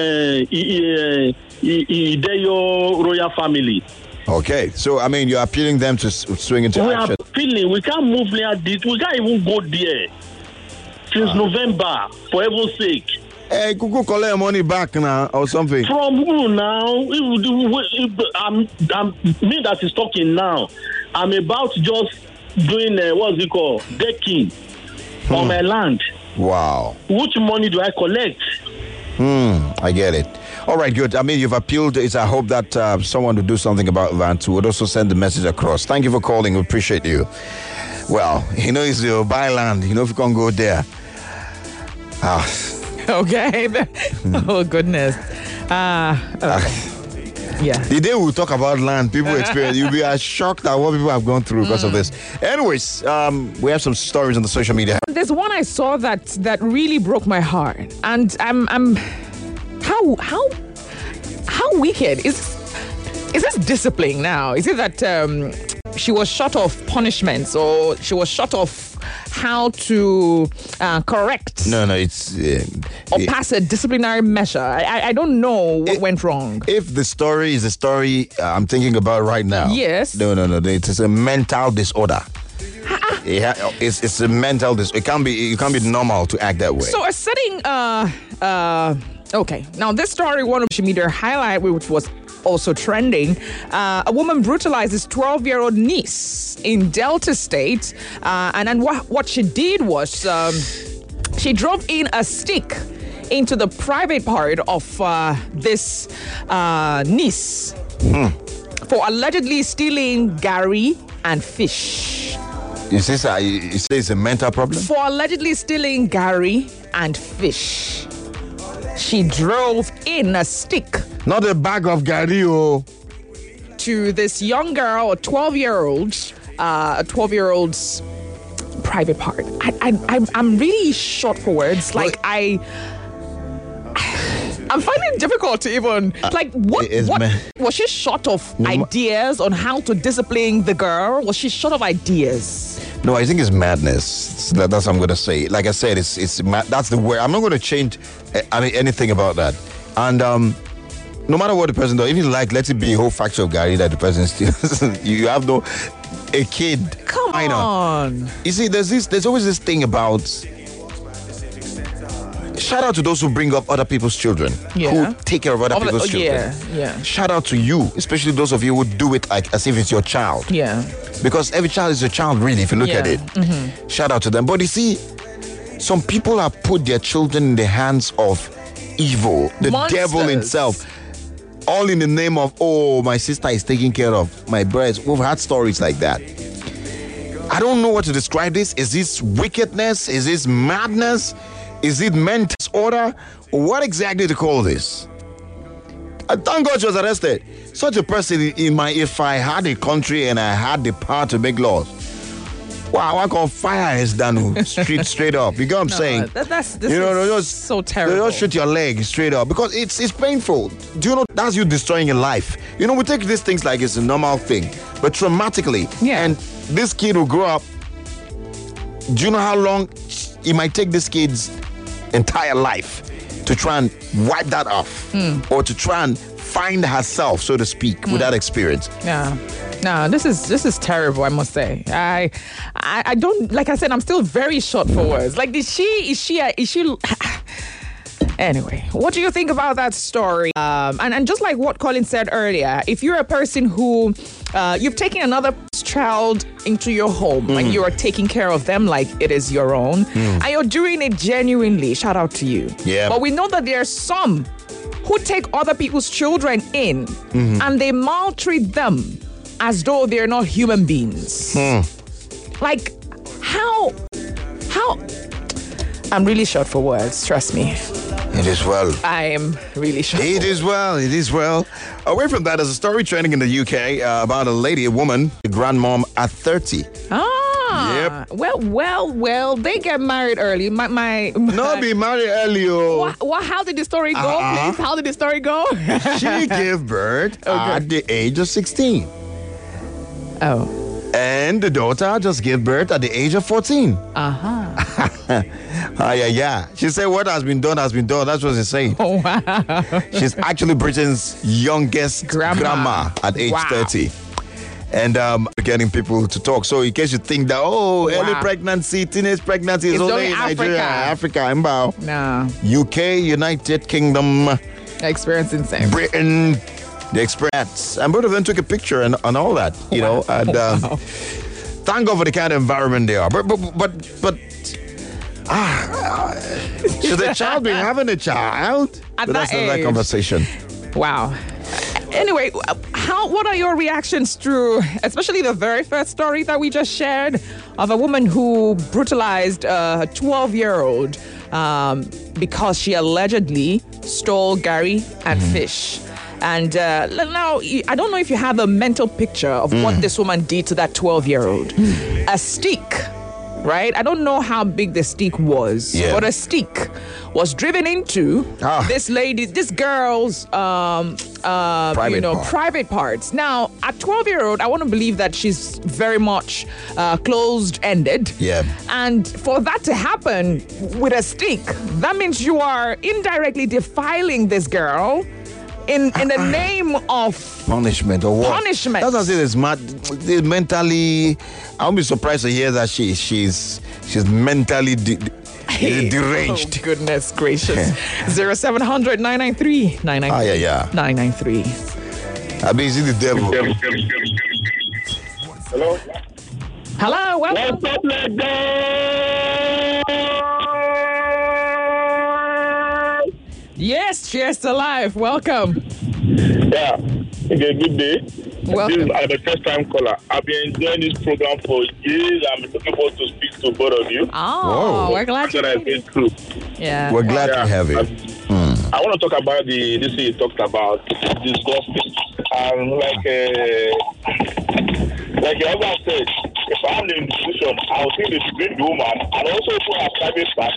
Ideyo royal family. Okay, so I mean, you're appealing them to swing into action. We are appealing. We can't move near this. We can't even go there since November. For heaven's sake. Hey, Kuku, collect money back now or something. From who now? I'm me that is talking now. I'm about just doing what's it called, decking on my land. Wow. Which money do I collect? I get it. All right, good. I mean, you've appealed. I hope that someone will do something about that too. Would also send the message across. Thank you for calling. We appreciate you. Well, it's your buy land. If you can't go there. Okay. Oh, goodness. Yeah. The day we talk about land, people experience, you'll be as shocked at what people have gone through because of this. Anyways, we have some stories on the social media. There's one I saw that really broke my heart, and I'm how wicked is this discipline now? Is it that she was short of punishments, or she was short of how to correct? No, it's or pass a disciplinary measure. I don't know what went wrong. If the story is the story I'm thinking about right now, yes. No, it's a mental disorder. It's a mental disorder. You can't be normal to act that way. So a setting. Okay, now this story, one of social media highlight, which was also trending. A woman brutalizes 12-year-old niece in Delta State, and then what she did was she drove in a stick into the private part of this niece for allegedly stealing gari and fish. You say it's a mental problem? For allegedly stealing gari and fish. She drove in a stick. Not a bag of gari, oh. To this young girl, a 12-year-old's private part. I'm really short for words. Like I'm finding it difficult to even what was she short of ideas on how to discipline the girl? Was she short of ideas? No, I think it's madness. That's what I'm going to say. Like I said, it's that's the word. I'm not going to change anything about that. And no matter what the person does, even let it be a whole factor of Gary that the person steals. You have a kid. Come on. You see, there's always this thing about. Shout out to those who bring up other people's children, who take care of other people's children. Yeah. Shout out to you, especially those of you who do it as if it's your child. Yeah. Because every child is a child, really, if you look at it. Mm-hmm. Shout out to them. But you see, some people have put their children in the hands of evil, the devil himself, all in the name of, my sister is taking care of my brothers. We've had stories like that. I don't know what to describe this. Is this wickedness? Is this madness? Is it mental disorder? What exactly to call this? I thank God she was arrested. Such a person if I had a country and I had the power to make laws, wow, I can fire his done straight up. You get what I'm saying? This is so terrible. They just shoot your leg straight up because it's painful. Do you know that's you destroying your life? We take these things like it's a normal thing, but traumatically. Yeah. And this kid will grow up. Do you know how long it might take this kid's entire life to try and wipe that off or to try and find herself, so to speak, with that experience? Yeah. No, this is terrible, I must say. I don't, like I said, I'm still very short for words. Like, is she anyway, what do you think about that story? And just like what Colin said earlier, if you're a person who you've taken another child into your home and you are taking care of them like it is your own, and you're doing it genuinely. Shout out to you. Yeah. But we know that there are some who take other people's children in and they maltreat them as though they're not human beings. Like, how? I'm really short for words, trust me. It is well. I am really short. It is well. It is well. Away from that, there's a story trending in the UK about a woman, a grandmom at 30. Ah. Yep. Well. They get married early. No, be married early. How did the story go, please? How did the story go? She gave birth at the age of 16. Oh. And the daughter just gave birth at the age of 14. Yeah. She said what has been done has been done. That's what she's saying. Oh, wow. She's actually Britain's youngest grandma at age 30. And getting people to talk. So in case you think that, early pregnancy, teenage pregnancy is only in Nigeria, Africa, and No. UK, United Kingdom. Experiencing same. Britain, the experience. And both of them took a picture and all that, you know. And thank God for the kind of environment they are. But should the child be having a child? At But that that's another age. conversation. Wow. Anyway, what are your reactions to, especially the very first story that we just shared of a woman who brutalized a 12-year-old because she allegedly stole Gary and fish. And now, I don't know if you have a mental picture of what this woman did to that 12-year-old. A stick, right? I don't know how big the stick was, but a stick was driven into this girl's private parts. Now, at 12-year-old, I want to believe that she's very much closed-ended. Yeah. And for that to happen with a stick, that means you are indirectly defiling this girl in the name of punishment or what? Punishment. That's what I say. It's mentally. I won't be surprised to hear that she's mentally deranged. Oh, goodness gracious. 0700 993 993 993. I mean, is it the devil? Hello? Hello, welcome. What's up, Lagos? Yes, cheers to life. Welcome. Yeah, okay, good day. Welcome. I'm a first-time caller. I've been enjoying this program for years. I'm looking forward to speak to both of you. Oh, we're glad to have you. Yeah. We're glad to have you. I want to talk about this thing you talked about, disgusting. Like your husband said, if I'm in the institution, I'll think they should bring the woman and also put her private part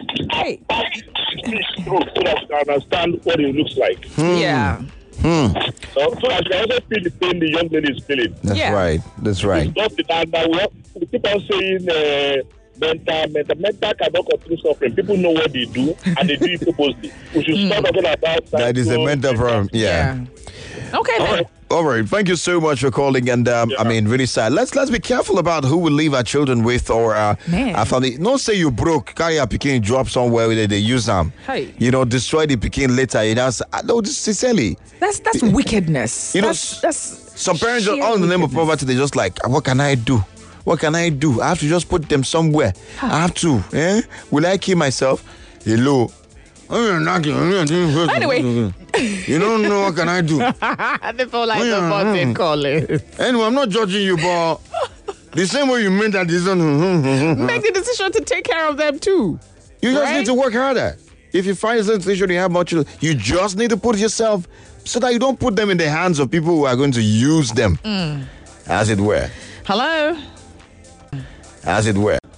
so that you can understand what it looks like. Yeah. So that you can also feel the pain the young lady is feeling. That's right. That's right. We keep on saying mental cannot continue suffering. People know what they do and they do it purposely. We should start talking about that is a mental problem. Yeah. Okay. All right. Thank you so much for calling. And I mean, really sad. Let's be careful about who we leave our children with or our family. Don't say you broke, carry a Peking, drop somewhere where they use them. Hey. Destroy the Peking later. No, this is silly. That's wickedness. That's some parents are all in the name of poverty. They're just like, what can I do? What can I do? I have to just put them somewhere. I have to. Will I kill myself? Hello. Anyway, you don't know what can I do. They feel like the button calling. Anyway, I'm not judging you, but the same way you made that decision, make the decision to take care of them too. You just need to work harder. If you find a situation you have much, you just need to put yourself so that you don't put them in the hands of people who are going to use them, as it were. Hello. As it were.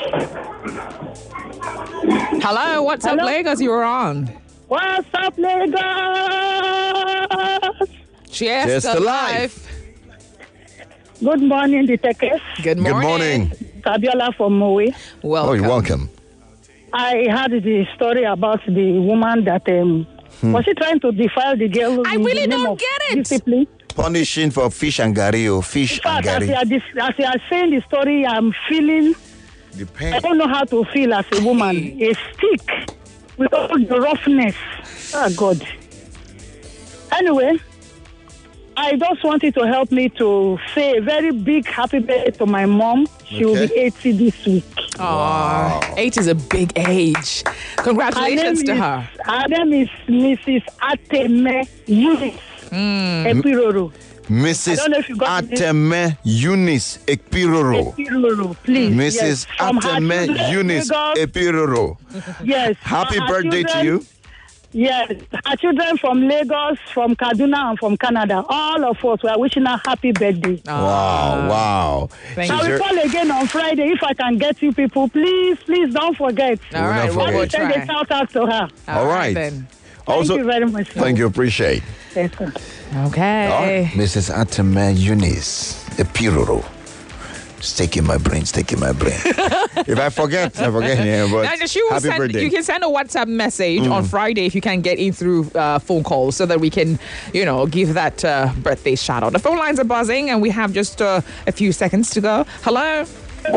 Hello, what's up, Lagos? You were on. What's up, Lagos? Cheers to life. Good morning, detectives. Good morning. Fabiola from Moe. Welcome. Oh, you're welcome. I heard the story about the woman that was she trying to defile the girl? I really don't get it. Discipline? Punishing for fish and gari or fish and gari. As you are saying the story, I'm feeling. The pain. I don't know how to feel as a woman. A stick with all the roughness. Oh, God. Anyway, I just wanted to help me to say a very big happy birthday to my mom. She will be 80 this week. Wow. 80 is a big age. Congratulations to her. Her name is Mrs. Ateme Eunice Epiroro. Mrs. Ateme Eunice Epiroro. Epiroro, please. Mrs. Ateme Eunice Epiroro. Yes. Happy birthday to you. Yes, our children from Lagos, from Kaduna, and from Canada, all of us, we are wishing her happy birthday. Wow. Shall we call again on Friday? If I can get you people, please don't forget. All right, we'll send a shout out to her. All right. Then. Also, thank you very much. Thank you, appreciate. Yes, sir. Okay. Mrs. Ateme Eunice Epiroro. It's taking my brain. If I forget, yeah, but happy birthday. You can send a WhatsApp message on Friday if you can get in through phone calls so that we can, give that birthday shout out. The phone lines are buzzing and we have just a few seconds to go. Hello?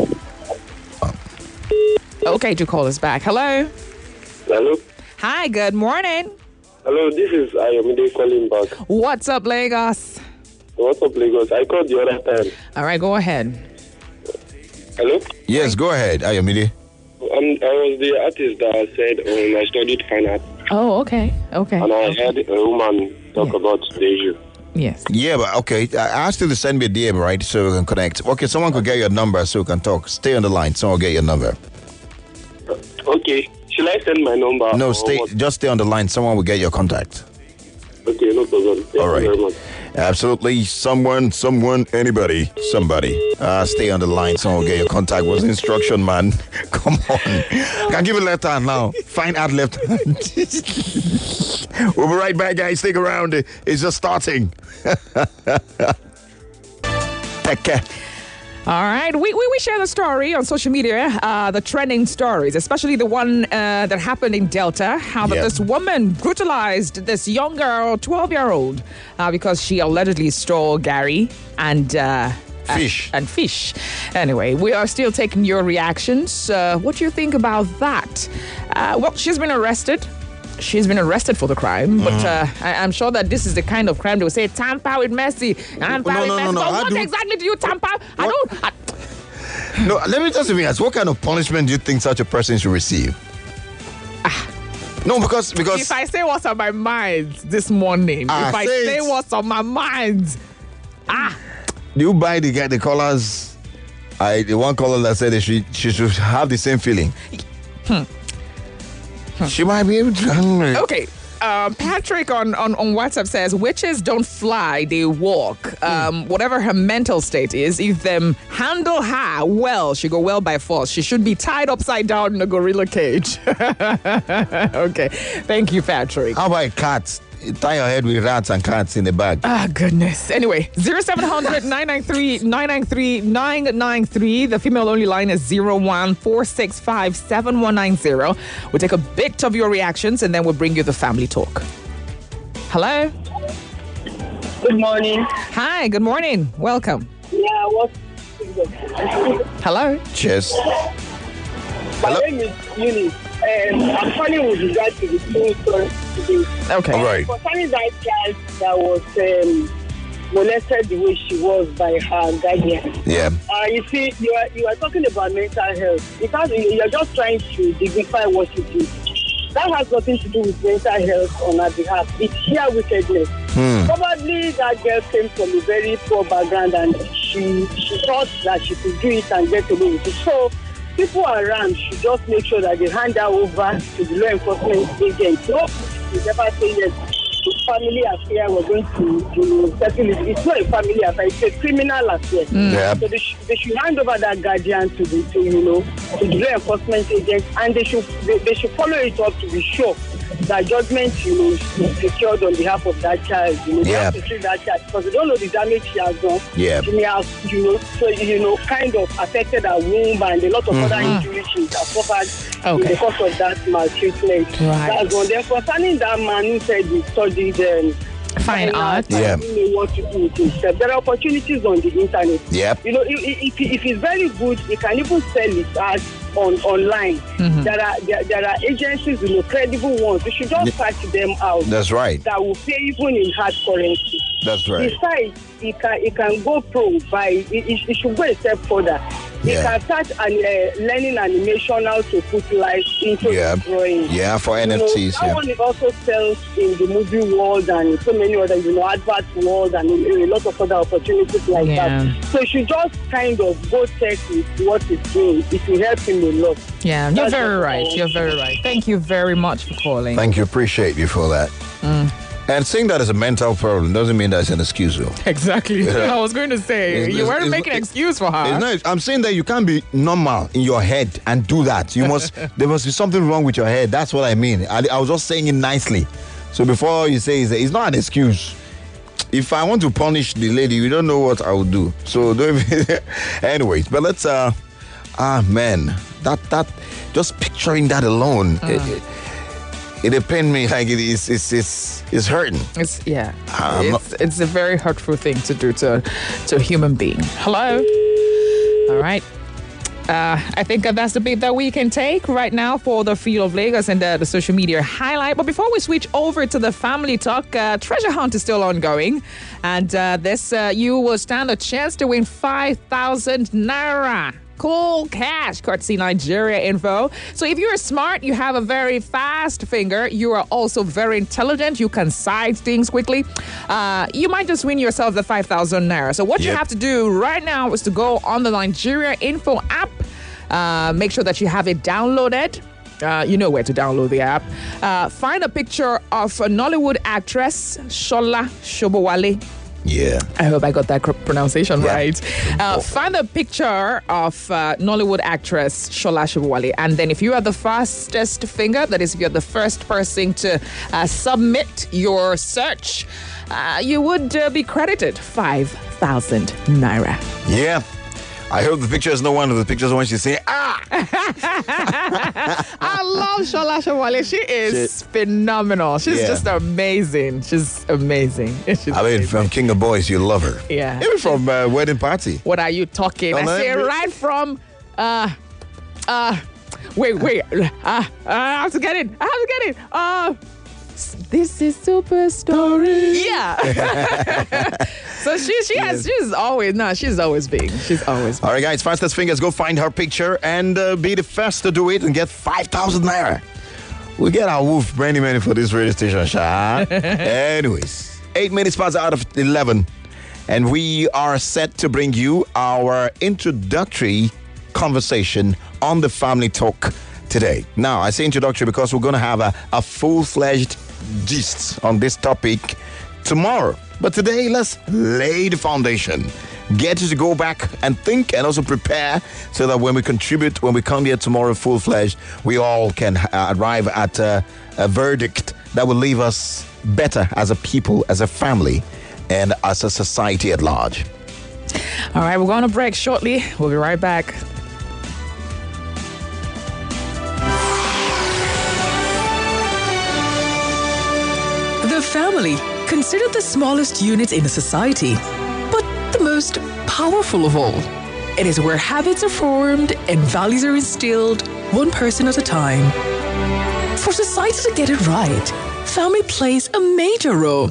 Okay, to call us back. Hello? Hello? Hi, good morning. Hello, this is Ayomide calling back. What's up, Lagos? What's up, Lagos? I called the other time. All right, go ahead. Hello? Yes, go ahead, Ayomide. I was the artist that said I studied fine art. Oh, okay. And I heard a woman talk about the issue. Yes. Yeah, but okay. I asked you to send me a DM, right, so we can connect. Okay, someone could get your number so we can talk. Stay on the line. Someone will get your number. Okay. Should I send my number? No, just stay on the line. Someone will get your contact. Okay, no problem. Thank you very much. Absolutely. Someone, anybody, somebody. Stay on the line. Someone will get your contact. What's the instruction, man? Come on. Can give it left hand now. Find out left hand. We'll be right back, guys. Stick around. It's just starting. Take care. All right. We share the story on social media, the trending stories, especially the one that happened in Delta, how that this woman brutalized this young girl, 12-year-old, because she allegedly stole Gary and fish. Anyway, we are still taking your reactions. What do you think about that? Well, she's been arrested. She's been arrested for the crime, but I'm sure that this is the kind of crime they will say, tamper with Messi. No. But what exactly do you tamper? No, let me just ask, what kind of punishment do you think such a person should receive? No, because if I say what's on my mind this morning, what's on my mind, do you buy the colors? The one color that said she should have the same feeling. She might be able to. Okay. Patrick on WhatsApp says, witches don't fly, they walk. Whatever her mental state is, if them handle her well, she go well by force. She should be tied upside down in a gorilla cage. Okay. Thank you, Patrick. How about cats? You tie your head with rats and cats in the bag. Goodness. Anyway, 0700-993-993. The female only line is 01-465-7190. We'll take a bit of your reactions and then we'll bring you the family talk. Hello? Good morning. Hi, good morning. Welcome. Yeah, what? Hello? Cheers. My name is Eunice. I'm calling with regard to the same story today. Okay. All right. Concerning that child that was molested the way she was by her guardian. Yeah. You see, you are talking about mental health because you're just trying to dignify what you do. That has nothing to do with mental health on her behalf. It's sheer wickedness. Probably that girl came from a very poor background and she thought that she could do it and get away with it. So people around should just make sure that they hand her over to the law enforcement agents. No, you never say yes. It's family affair. We're going to settle it. It's not a family affair. It's a criminal affair. Yeah. So they should hand over that guardian to the law enforcement agents, and they should follow it up to be sure that judgment is secured on behalf of that child. They have to treat that child because they don't know the damage she has done. Yeah. She may have kind of affected her womb and a lot of other injuries she has suffered because of that maltreatment. Right. That's one. Then concerning that man who said he studied fine art. Yeah. Know what to do with himself. There are opportunities on the internet. Yep. If it's very good, you can even sell it as online. There are agencies, credible ones. You should just patch them out. That's right. That will pay even in hard currency. That's right. Besides, it can go pro by it should go a step further. It can start learning animation, how to put life into the drawing. Yeah, for NFTs. That one also sells in the movie world and so many other, advert world and a lot of other opportunities like that. So you should just kind of go check with what it's doing. It will help him a lot. Yeah, you're very right. You're very right. Thank you very much for calling. Thank you. Appreciate you for that. And saying that is a mental problem doesn't mean that's an excuse, though. Exactly. I was going to say, you weren't making an excuse for her. I'm saying that you can't be normal in your head and do that. There must be something wrong with your head. That's what I mean. I was just saying it nicely. So before you say it's not an excuse. If I want to punish the lady, you don't know what I would do. So anyways, but let's man, that just picturing that alone. It pained me like it's hurting. It's a very hurtful thing to do to a human being. Hello. All right. I think that's the bit that we can take right now for the Feel of Lagos and the social media highlight. But before we switch over to the family talk, treasure hunt is still ongoing. And you will stand a chance to win 5,000 Naira. Cool cash, courtesy Nigeria Info. So if you're smart, you have a very fast finger, you are also very intelligent, you can sight things quickly, you might just win yourself the 5,000 Naira. So what you have to do right now is to go on the Nigeria Info app, make sure that you have it downloaded. You know where to download the app. Find a picture of a Nollywood actress, Shola Shobowale. Yeah. I hope I got that pronunciation right. Find a picture of Nollywood actress Shola Shobowale, and then if you are the fastest finger, that is, if you're the first person to submit your search, you would be credited 5,000 Naira. Yeah. I hope the picture is not one of the pictures when she say, I love Shola Shobowale. She is phenomenal. She's just amazing. She's amazing. From King of Boys, you love her. Yeah. Even from Wedding Party. What are you talking? I say right from, wait. I have to get it. This is Super Story. Yeah. So she's always big. She's always big. All right, guys, fastest fingers, go find her picture and be the first to do it and get 5,000 Naira. We'll get our wolf brandy money for this radio station, Sha. Anyways, 8 minutes past out of 11, and we are set to bring you our introductory conversation on the Family Talk today. Now, I say introductory because we're going to have a full-fledged gist on this topic tomorrow. But today, let's lay the foundation. Get you to go back and think and also prepare so that when we contribute, when we come here tomorrow full-fledged, we all can arrive at a verdict that will leave us better as a people, as a family, and as a society at large. All right, we're going to break shortly. We'll be right back. The family, considered the smallest unit in a society, but the most powerful of all. It is where habits are formed and values are instilled, one person at a time. For society to get it right, family plays a major role.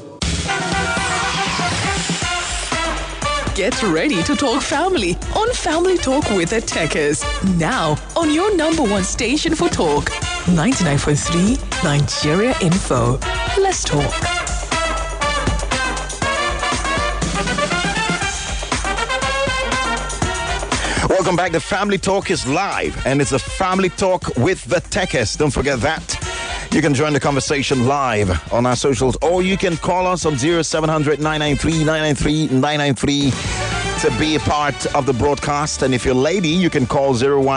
Get ready to talk family on Family Talk with the Techers. Now on your number one station for talk, 99.3 Nigeria Info. Let's talk. Welcome back. The Family Talk is live, and it's a Family Talk with the Techers. Don't forget that. You can join the conversation live on our socials, or you can call us on 0700 993 993 993 to be a part of the broadcast. And if you're a lady, you can call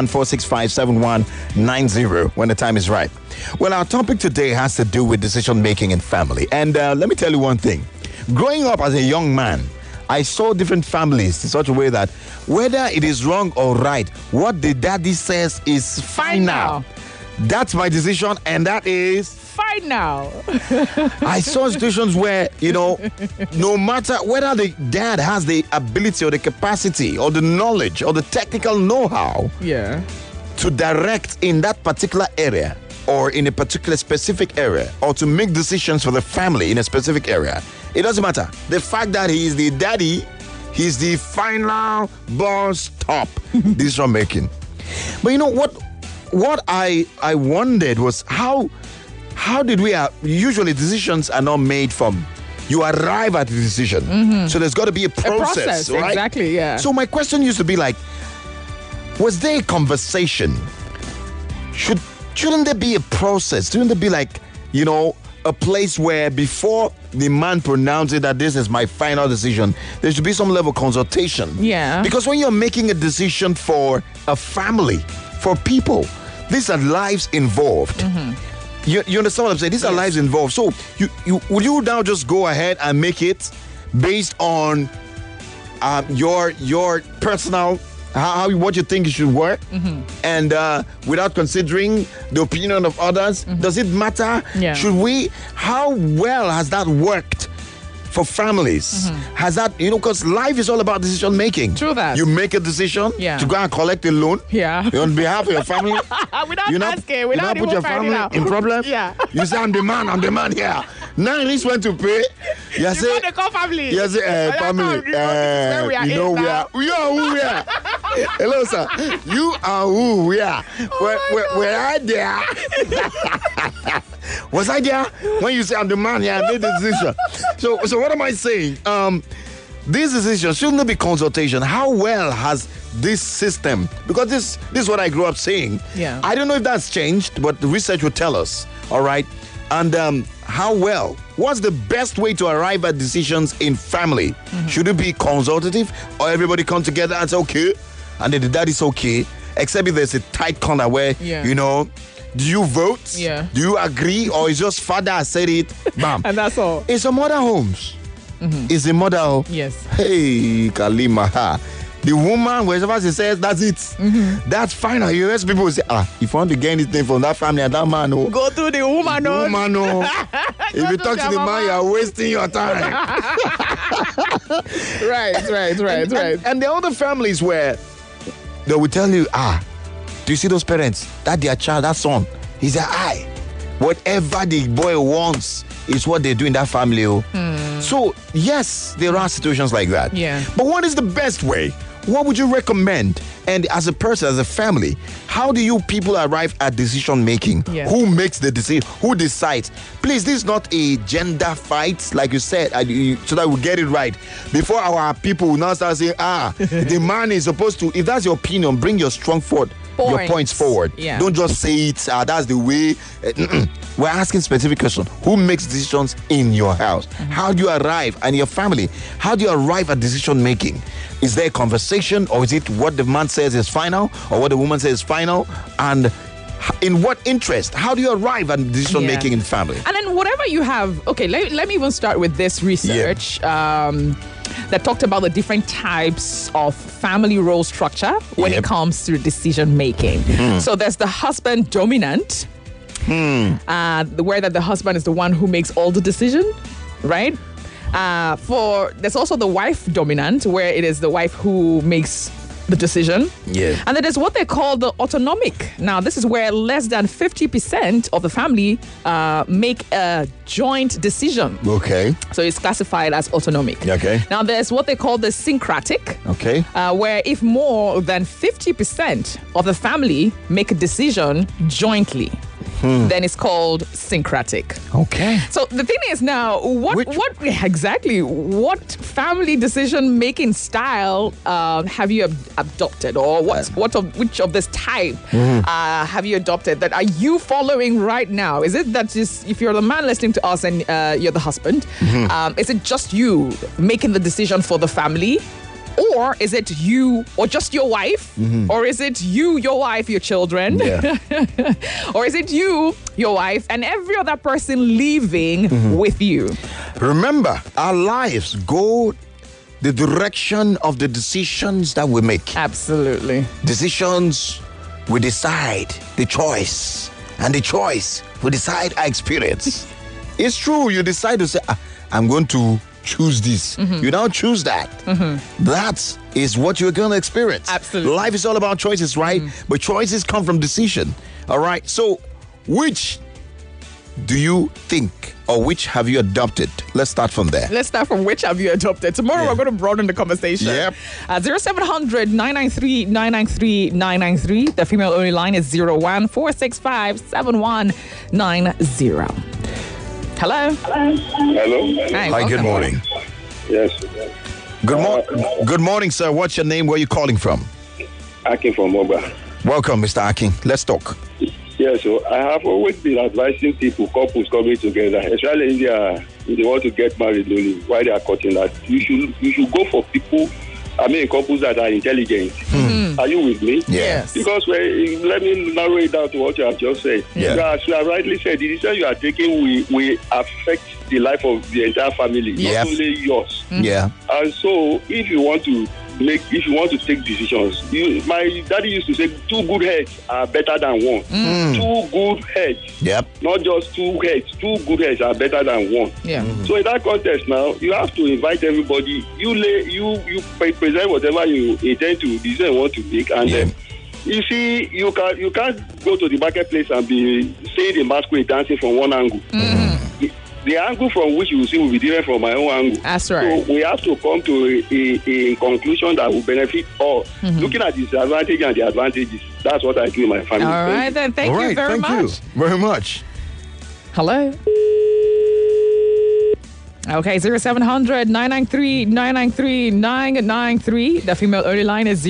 014657190 when the time is right. Well, our topic today has to do with decision making in family. And let me tell you one thing. Growing up as a young man, I saw different families in such a way that whether it is wrong or right, what the daddy says is fine now. That's my decision, and that is fine now. I saw situations where, no matter whether the dad has the ability or the capacity or the knowledge or the technical know-how to direct in that particular area or in a particular specific area, or to make decisions for the family in a specific area, it doesn't matter. The fact that he is the daddy, he's the final boss top decision making. But you know what I wondered was how did we usually decisions are not made from you arrive at the decision. So there's got to be a process, right? Exactly, yeah. So my question used to be like, was there a conversation? Shouldn't there be a process? Shouldn't there be like, you know, a place where before the man pronounces that this is my final decision, there should be some level of consultation. Yeah. Because when you're making a decision for a family, for people, these are lives involved. You understand what I'm saying? These are lives involved. So will you now just go ahead and make it based on your personal what you think it should work, and without considering the opinion of others? Does it matter? Yeah. How well has that worked for families? Has that, because life is all about decision making. True that. You make a decision to go and collect a loan on behalf of your family. Without asking, without put your family in problem. Yeah. You say, I'm the man here. Now at least went to pay. You say, they call family. You say, family. We are who we are. Hello, sir. You are who we are. Where are there? Was I there when you say I'm the man here? I made the decision. So what am I saying? This decision shouldn't be consultation. How well has this system? Because this is what I grew up saying. Yeah. I don't know if that's changed, but the research will tell us. All right. And how well? What's the best way to arrive at decisions in family? Should it be consultative, or everybody come together and say okay, and then the daddy's okay, except if there's a tight corner where do you vote? Yeah. Do you agree, or is just father has said it? Bam. And that's all. It's a mother homes. It's a mother home. Yes. Hey, Kalima. The woman, wherever she says, that's it. That's fine. You hear people say, if you want to get anything from that family and that man, go to the woman. If you talk to the man, you are wasting your time. Right. And there are other families where they will tell you, do you see those parents? That their child, that son, he's an eye. Whatever the boy wants is what they do in that family. So, yes, there are situations like that. Yeah. But what is the best way? What would you recommend? And as a person, as a family, how do you people arrive at decision making? Yeah. Who makes the decision? Who decides? Please, this is not a gender fight, like you said, so that we get it right. Before our people will now start saying, the man is supposed to, if that's your opinion, bring your your points forward. Yeah. Don't just say it, that's the way. We're asking specific questions. Who makes decisions in your house? How do you arrive, and your family? How do you arrive at decision making? Is there a conversation, or is it what the man says is final, or what the woman says is final? And in what interest? How do you arrive at decision making in family? And then whatever you have, okay, let me even start with this research that talked about the different types of family role structure when it comes to decision making. So there's the husband dominant, where that the husband is the one who makes all the decision, right? There's also the wife dominant, where it is the wife who makes the decision. Yeah. And then there's what they call the autonomic. Now, this is where less than 50% of the family make a joint decision. Okay. So it's classified as autonomic. Okay. Now, there's what they call the syncratic. Okay. Where if more than 50% of the family make a decision jointly, then it's called syncratic. Okay. So the thing is now, what what family decision making style have you adopted, or which of this type have you adopted that are you following right now? Is it that just if you're the man listening to us and you're the husband, is it just you making the decision for the family? Or is it you, or just your wife? Or is it you, your wife, your children? Yeah. Or is it you, your wife, and every other person living with you? Remember, our lives go the direction of the decisions that we make. Absolutely. Decisions, we decide the choice. And the choice, we decide our experience. It's true, you decide to say, I'm going to choose this. You now choose that. That is what you're going to experience. Absolutely. Life is all about choices, right? But choices come from decision. All right. So, which do you think, or which have you adopted? Let's start from there. Let's start from which have you adopted. Tomorrow we're going to broaden the conversation. Yep. 0700-993-993. The female only line is 01-465-7190. Hello. Hello. Hi, good morning. Yes. Good morning, sir. What's your name? Where are you calling from? Akin from Moba. Welcome, Mr. Akin. Let's talk. Yeah, so I have always been advising people, couples coming together, especially if they want to get married only, while they are cutting that, you should go for people, couples that are intelligent. Are you with me? Yes. Because let me narrow it down to what you have just said. Yeah. As you have rightly said, the decision you are taking will affect the life of the entire family, not only yours. Yeah. And so, if you want to take decisions, my daddy used to say 2 good heads are better than 1. 2 good heads. Yep. Not just 2 heads. 2 good heads are better than 1. Yeah. So in that context now, you have to invite everybody. You present whatever you intend to, decision you want to make, and then you see you can't go to the marketplace and be saying the masquerade dancing from one angle. The angle from which you will see will be different from my own angle. That's right. So we have to come to a conclusion that will benefit all. Looking at the disadvantage and the advantages, that's what I do in my family. All right, then. Thank you very much. Thank you very much. Hello. Okay, 0700-993-993-993. The female only line is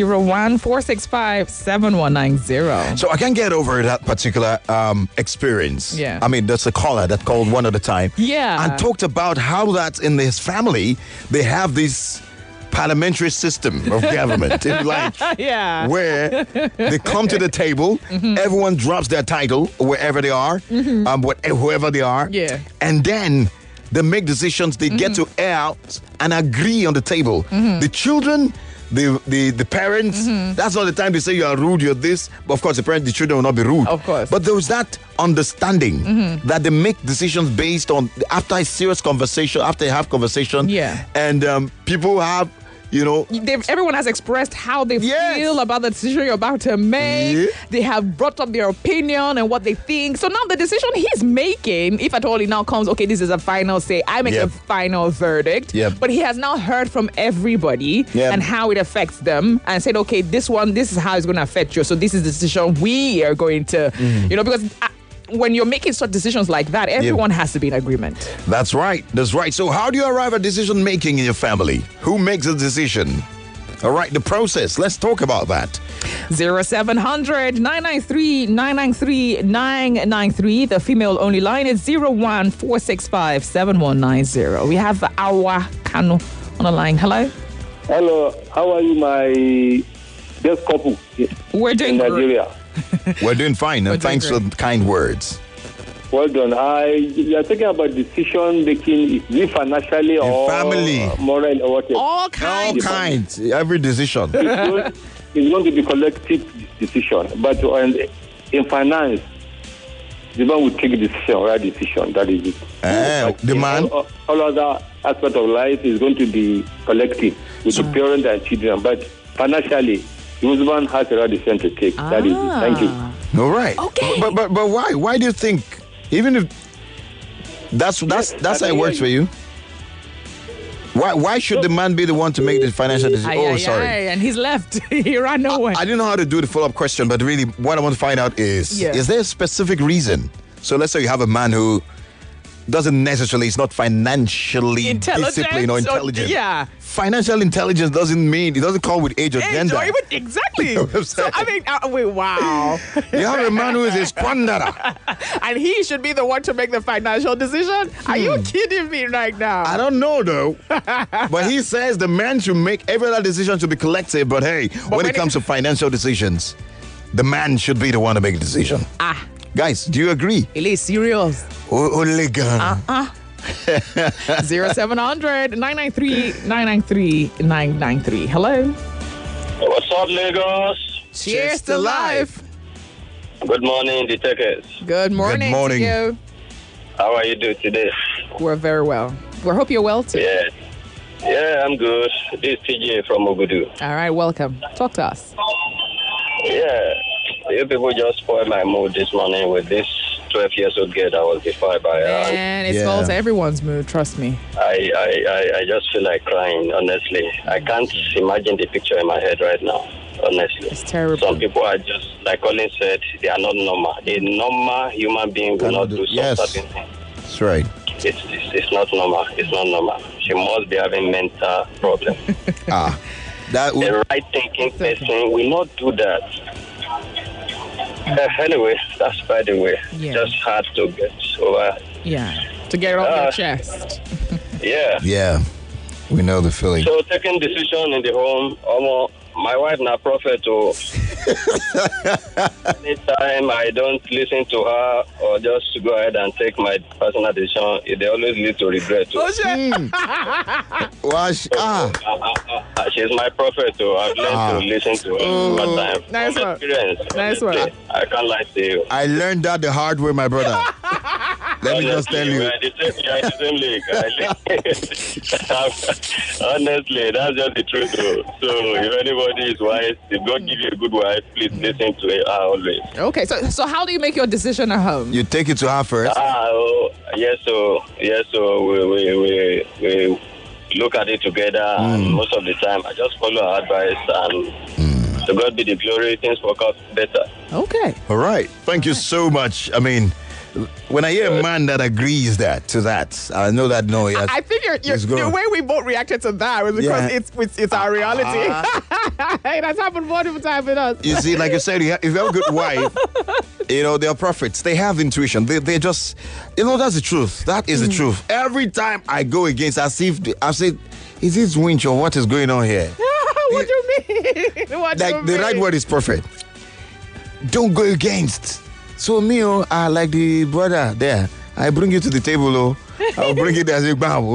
01-465-7190. So I can't get over that particular experience. Yeah. I mean, there's a caller that called one at a time. Yeah. And talked about how that in his family, they have this parliamentary system of government, if you like, where they come to the table, everyone drops their title wherever they are, whoever they are, and then they make decisions. They get to air out and agree on the table. The children, the parents, that's not the time they say you are rude, you're this. But of course, the children will not be rude. Of course. But there was that understanding that they make decisions based on, after a serious conversation, after they have conversation. Yeah. And people have, everyone has expressed how they feel about the decision you're about to make. They have brought up their opinion and what they think. So now the decision he's making, if at all it now comes, okay, this is a final say, I make a final verdict. But he has now heard from everybody and how it affects them and said, okay, this is how it's going to affect you. So this is the decision we are going to, because when you're making such decisions like that, everyone has to be in agreement. That's right. That's right. So how do you arrive at decision making in your family? Who makes a decision? All right, the process. Let's talk about that. 0700-993-993. The female only line is 01-465-7190. We have Awa Kanu on the line. Hello. Hello. How are you, my guest couple? We're doing in Nigeria. We're doing fine, and thanks for the kind words. Well done. You are talking about decision making, is it financially or family, moral or whatever? All kinds. Every decision. It's going to be collective decision, but in finance, the man will take a decision, right decision. That is it. The man. All other aspects of life is going to be collective with the parents and children, but financially, the husband has a right decision to take. That is it. Thank you. All right. Okay. But why? Why do you think? Even if that's how it works for you. Why should the man be the one to make the financial decision? Sorry. And he's left. He ran nowhere. I didn't know how to do the follow-up question, but really what I want to find out is there a specific reason? So let's say you have a man who doesn't necessarily, is not financially disciplined or intelligent. Financial intelligence doesn't come with age or gender. Exactly. So, wow. You have a man who is a squanderer. And he should be the one to make the financial decision? Are you kidding me right now? I don't know, though. But he says the man should make every other decision to be collective. But hey, when it comes to financial decisions, the man should be the one to make a decision. Guys, do you agree? It is serious. Hooligan. 0700-993-993-993. Hello. What's up, Lagos? Cheers to life. Good morning, detectives. Good morning. Good morning. To you. How are you doing today? We're very well. We hope you're well too. Yeah. Yeah, I'm good. This is TJ from Ogudu. All right, welcome. Talk to us. Yeah, you people just spoiled my mood this morning with this 12-year-old girl that was defied by her. And it spoils everyone's mood, trust me. I just feel like crying, honestly. I can't imagine the picture in my head right now, honestly. It's terrible. Some people are just, like Colin said, they are not normal. A normal human being will not do certain things. That's right. It's not normal. It's not normal. She must be having mental problem. The right thinking person will not do that. Anyway, that's by the way. Yeah. Just hard to get over. Yeah, to get it off your chest. Yeah. Yeah, we know the feeling. So taking decision in the home, my wife na prophet too. Anytime I don't listen to her or just go ahead and take my personal decision, they always lead to regret too. She's my prophet too. I've learned to listen to her over time. Nice one. Nice one. I can't lie to you. I learned that the hard way, my brother. Let me just tell you. We are in the same league. Honestly, that's just the truth too. So if anybody is wise, if God give you a good wife, please listen to her always. Okay, so how do you make your decision at home? You take it to her first. Yes, so we look at it together, and most of the time I just follow her advice, and to God be the glory, things work out better. Okay. All right. Thank you so much. I mean, when I hear a man that agrees to that, I know that I think the way we both reacted to that was because it's our reality. It has happened multiple times with us. You see, like I said, if you have a good wife, they are prophets. They have intuition. They just, that's the truth. That is the truth. Every time I go against, I say, is this winch or what is going on here? What do you mean? The right word is perfect. Don't go against. So me, I like the brother there. I bring you to the table, I'll bring it as a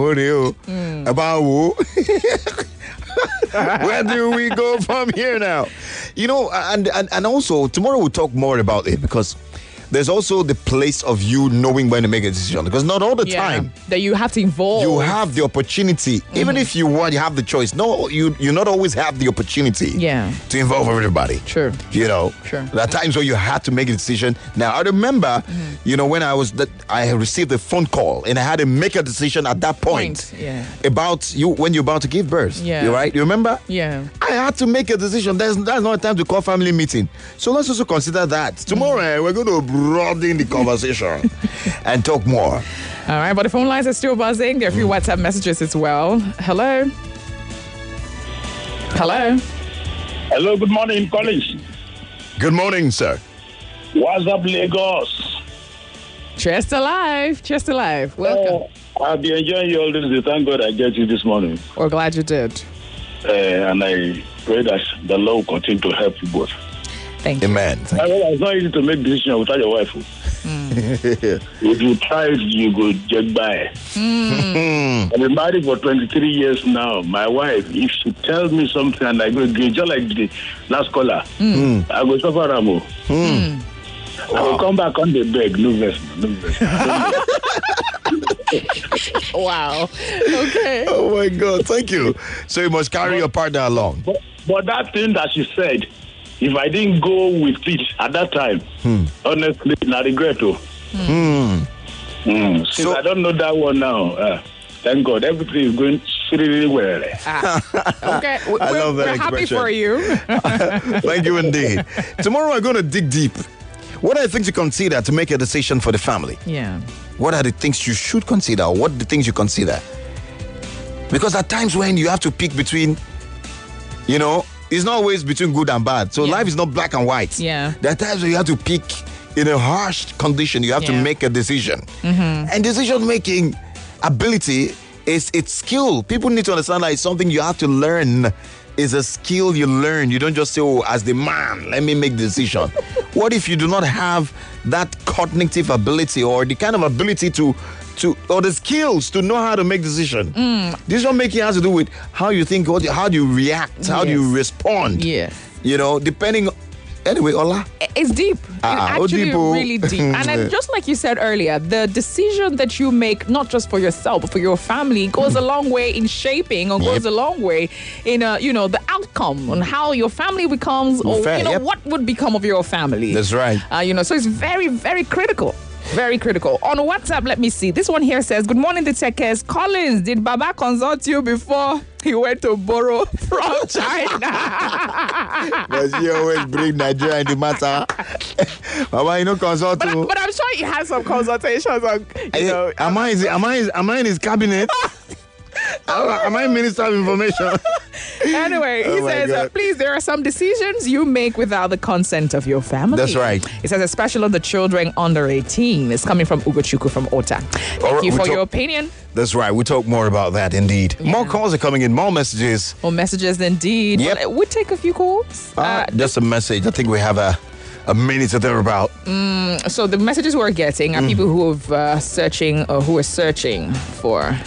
Where do we go from here now? And also tomorrow we'll talk more about it, because there's also the place of you knowing when to make a decision, because not all the time that you have to involve. You have the opportunity, even if you have the choice. No, you not always have the opportunity. To involve everybody. Sure. Sure. There are times where you had to make a decision. Now I remember, when I received a phone call and I had to make a decision at that point. About you when you're about to give birth. You right? You remember? Yeah. I had to make a decision. That's not time to call family meeting. So let's also consider that. Tomorrow we're going to broaden the conversation and talk more. All right, but the phone lines are still buzzing. There are a few WhatsApp messages as well. Hello. Hello, good morning, Collins. Good morning, sir. What's up, Lagos? Chest alive. Welcome. I've been enjoying you all this day. Thank God I get you this morning. We're glad you did. And I pray that the Lord will continue to help you both. Thank you. Amen. It's not easy to make decisions without your wife. If you try, you go get by. I've been married for 23 years now. My wife, if she tells me something and I go agree, just like the last caller, I go suffer Ramo. I will come back on the bed. No verse. Wow. Okay. Oh my God. Thank you. So you must carry your partner along. But that thing that she said, if I didn't go with it at that time, honestly, I regret it. Since I don't know that one now, thank God, everything is going really well. Okay, I love that we're happy for you. Thank you indeed. Tomorrow we're going to dig deep. What are the things you consider to make a decision for the family? Yeah. What are the things you should consider? Or what are the things you consider? Because at times when you have to pick between, it's not always between good and bad. So life is not black and white. Yeah. There are times when you have to pick in a harsh condition. You have to make a decision. And decision-making ability is it's skill. People need to understand that it's something you have to learn. It's a skill you learn. You don't just say, as the man, let me make the decision. What if you do not have that cognitive ability or the kind of ability or the skills to know how to make decision? Decision making has to do with how you think, how do you react, how do you respond? Yes. Depending Anyway, Ola. It's deep. It's actually really deep. And then just like you said earlier, the decision that you make, not just for yourself, but for your family, goes a long way in shaping or goes a long way in, the outcome on how your family becomes or, what would become of your family. That's right. So it's very, very critical. Very critical. On WhatsApp, let me see. This one here says, good morning, the Techers. Collins, did Baba consult you before he went to borrow from China? Because you always bring Nigeria in the matter. Baba, consult you. But I'm sure he has some consultations on, Am I in his cabinet? Am I Minister of Information? Anyway, he says, please, there are some decisions you make without the consent of your family. That's right. It says, especially on the children under 18. It's coming from Ugochukwu from Ota. Thank you for your opinion. That's right. We'll talk more about that indeed. Yeah. More calls are coming in. More messages. More messages indeed. Yep. Well, we'll take a few calls. Just a message. I think we have a minute to think about. So the messages we're getting are people who are searching for...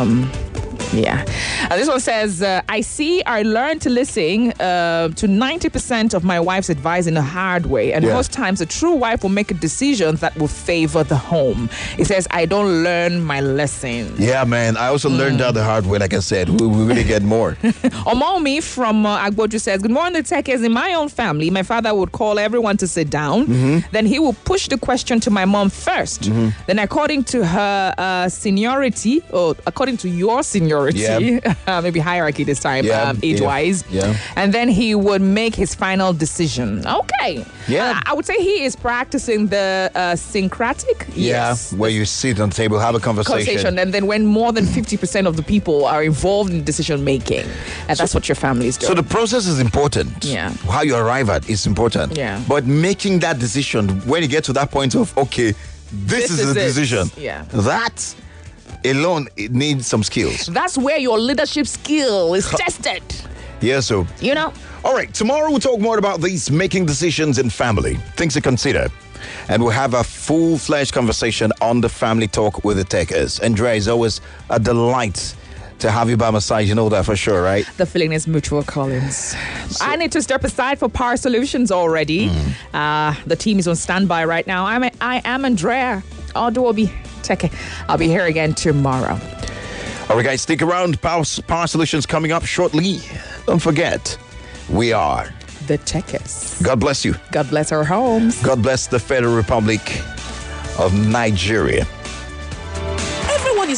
this one says, I learned to listen to 90% of my wife's advice in a hard way. And most times a true wife will make a decision that will favor the home. It says, I don't learn my lesson. Yeah, man. I also learned that the hard way, like I said. We really get more. Omomi from Agboju says, good morning, the Techers. In my own family, my father would call everyone to sit down. Then he will push the question to my mom first. Then according to her seniority, or according to your seniority, maybe hierarchy this time, age-wise. And then he would make his final decision. Okay. I would say he is practicing the syncratic. Where you sit on the table, have a conversation. And then when more than 50% of the people are involved in decision-making, and that's what your family is doing. So the process is important. How you arrive at is important. But making that decision, when you get to that point of, okay, this is the decision. That alone, it needs some skills. That's where your leadership skill is tested. So. All right, tomorrow we'll talk more about these making decisions in family, things to consider. And we'll have a full-fledged conversation on the Family Talk with the Techers. Andrea, it's always a delight to have you by my side. You know that for sure, right? The feeling is mutual, Collins. I need to step aside for Power Solutions already. The team is on standby right now. I am Andrea. I'll be here again tomorrow. All right, guys, stick around. Power Solutions coming up shortly. Don't forget, we are the Techers. God bless you. God bless our homes. God bless the Federal Republic of Nigeria.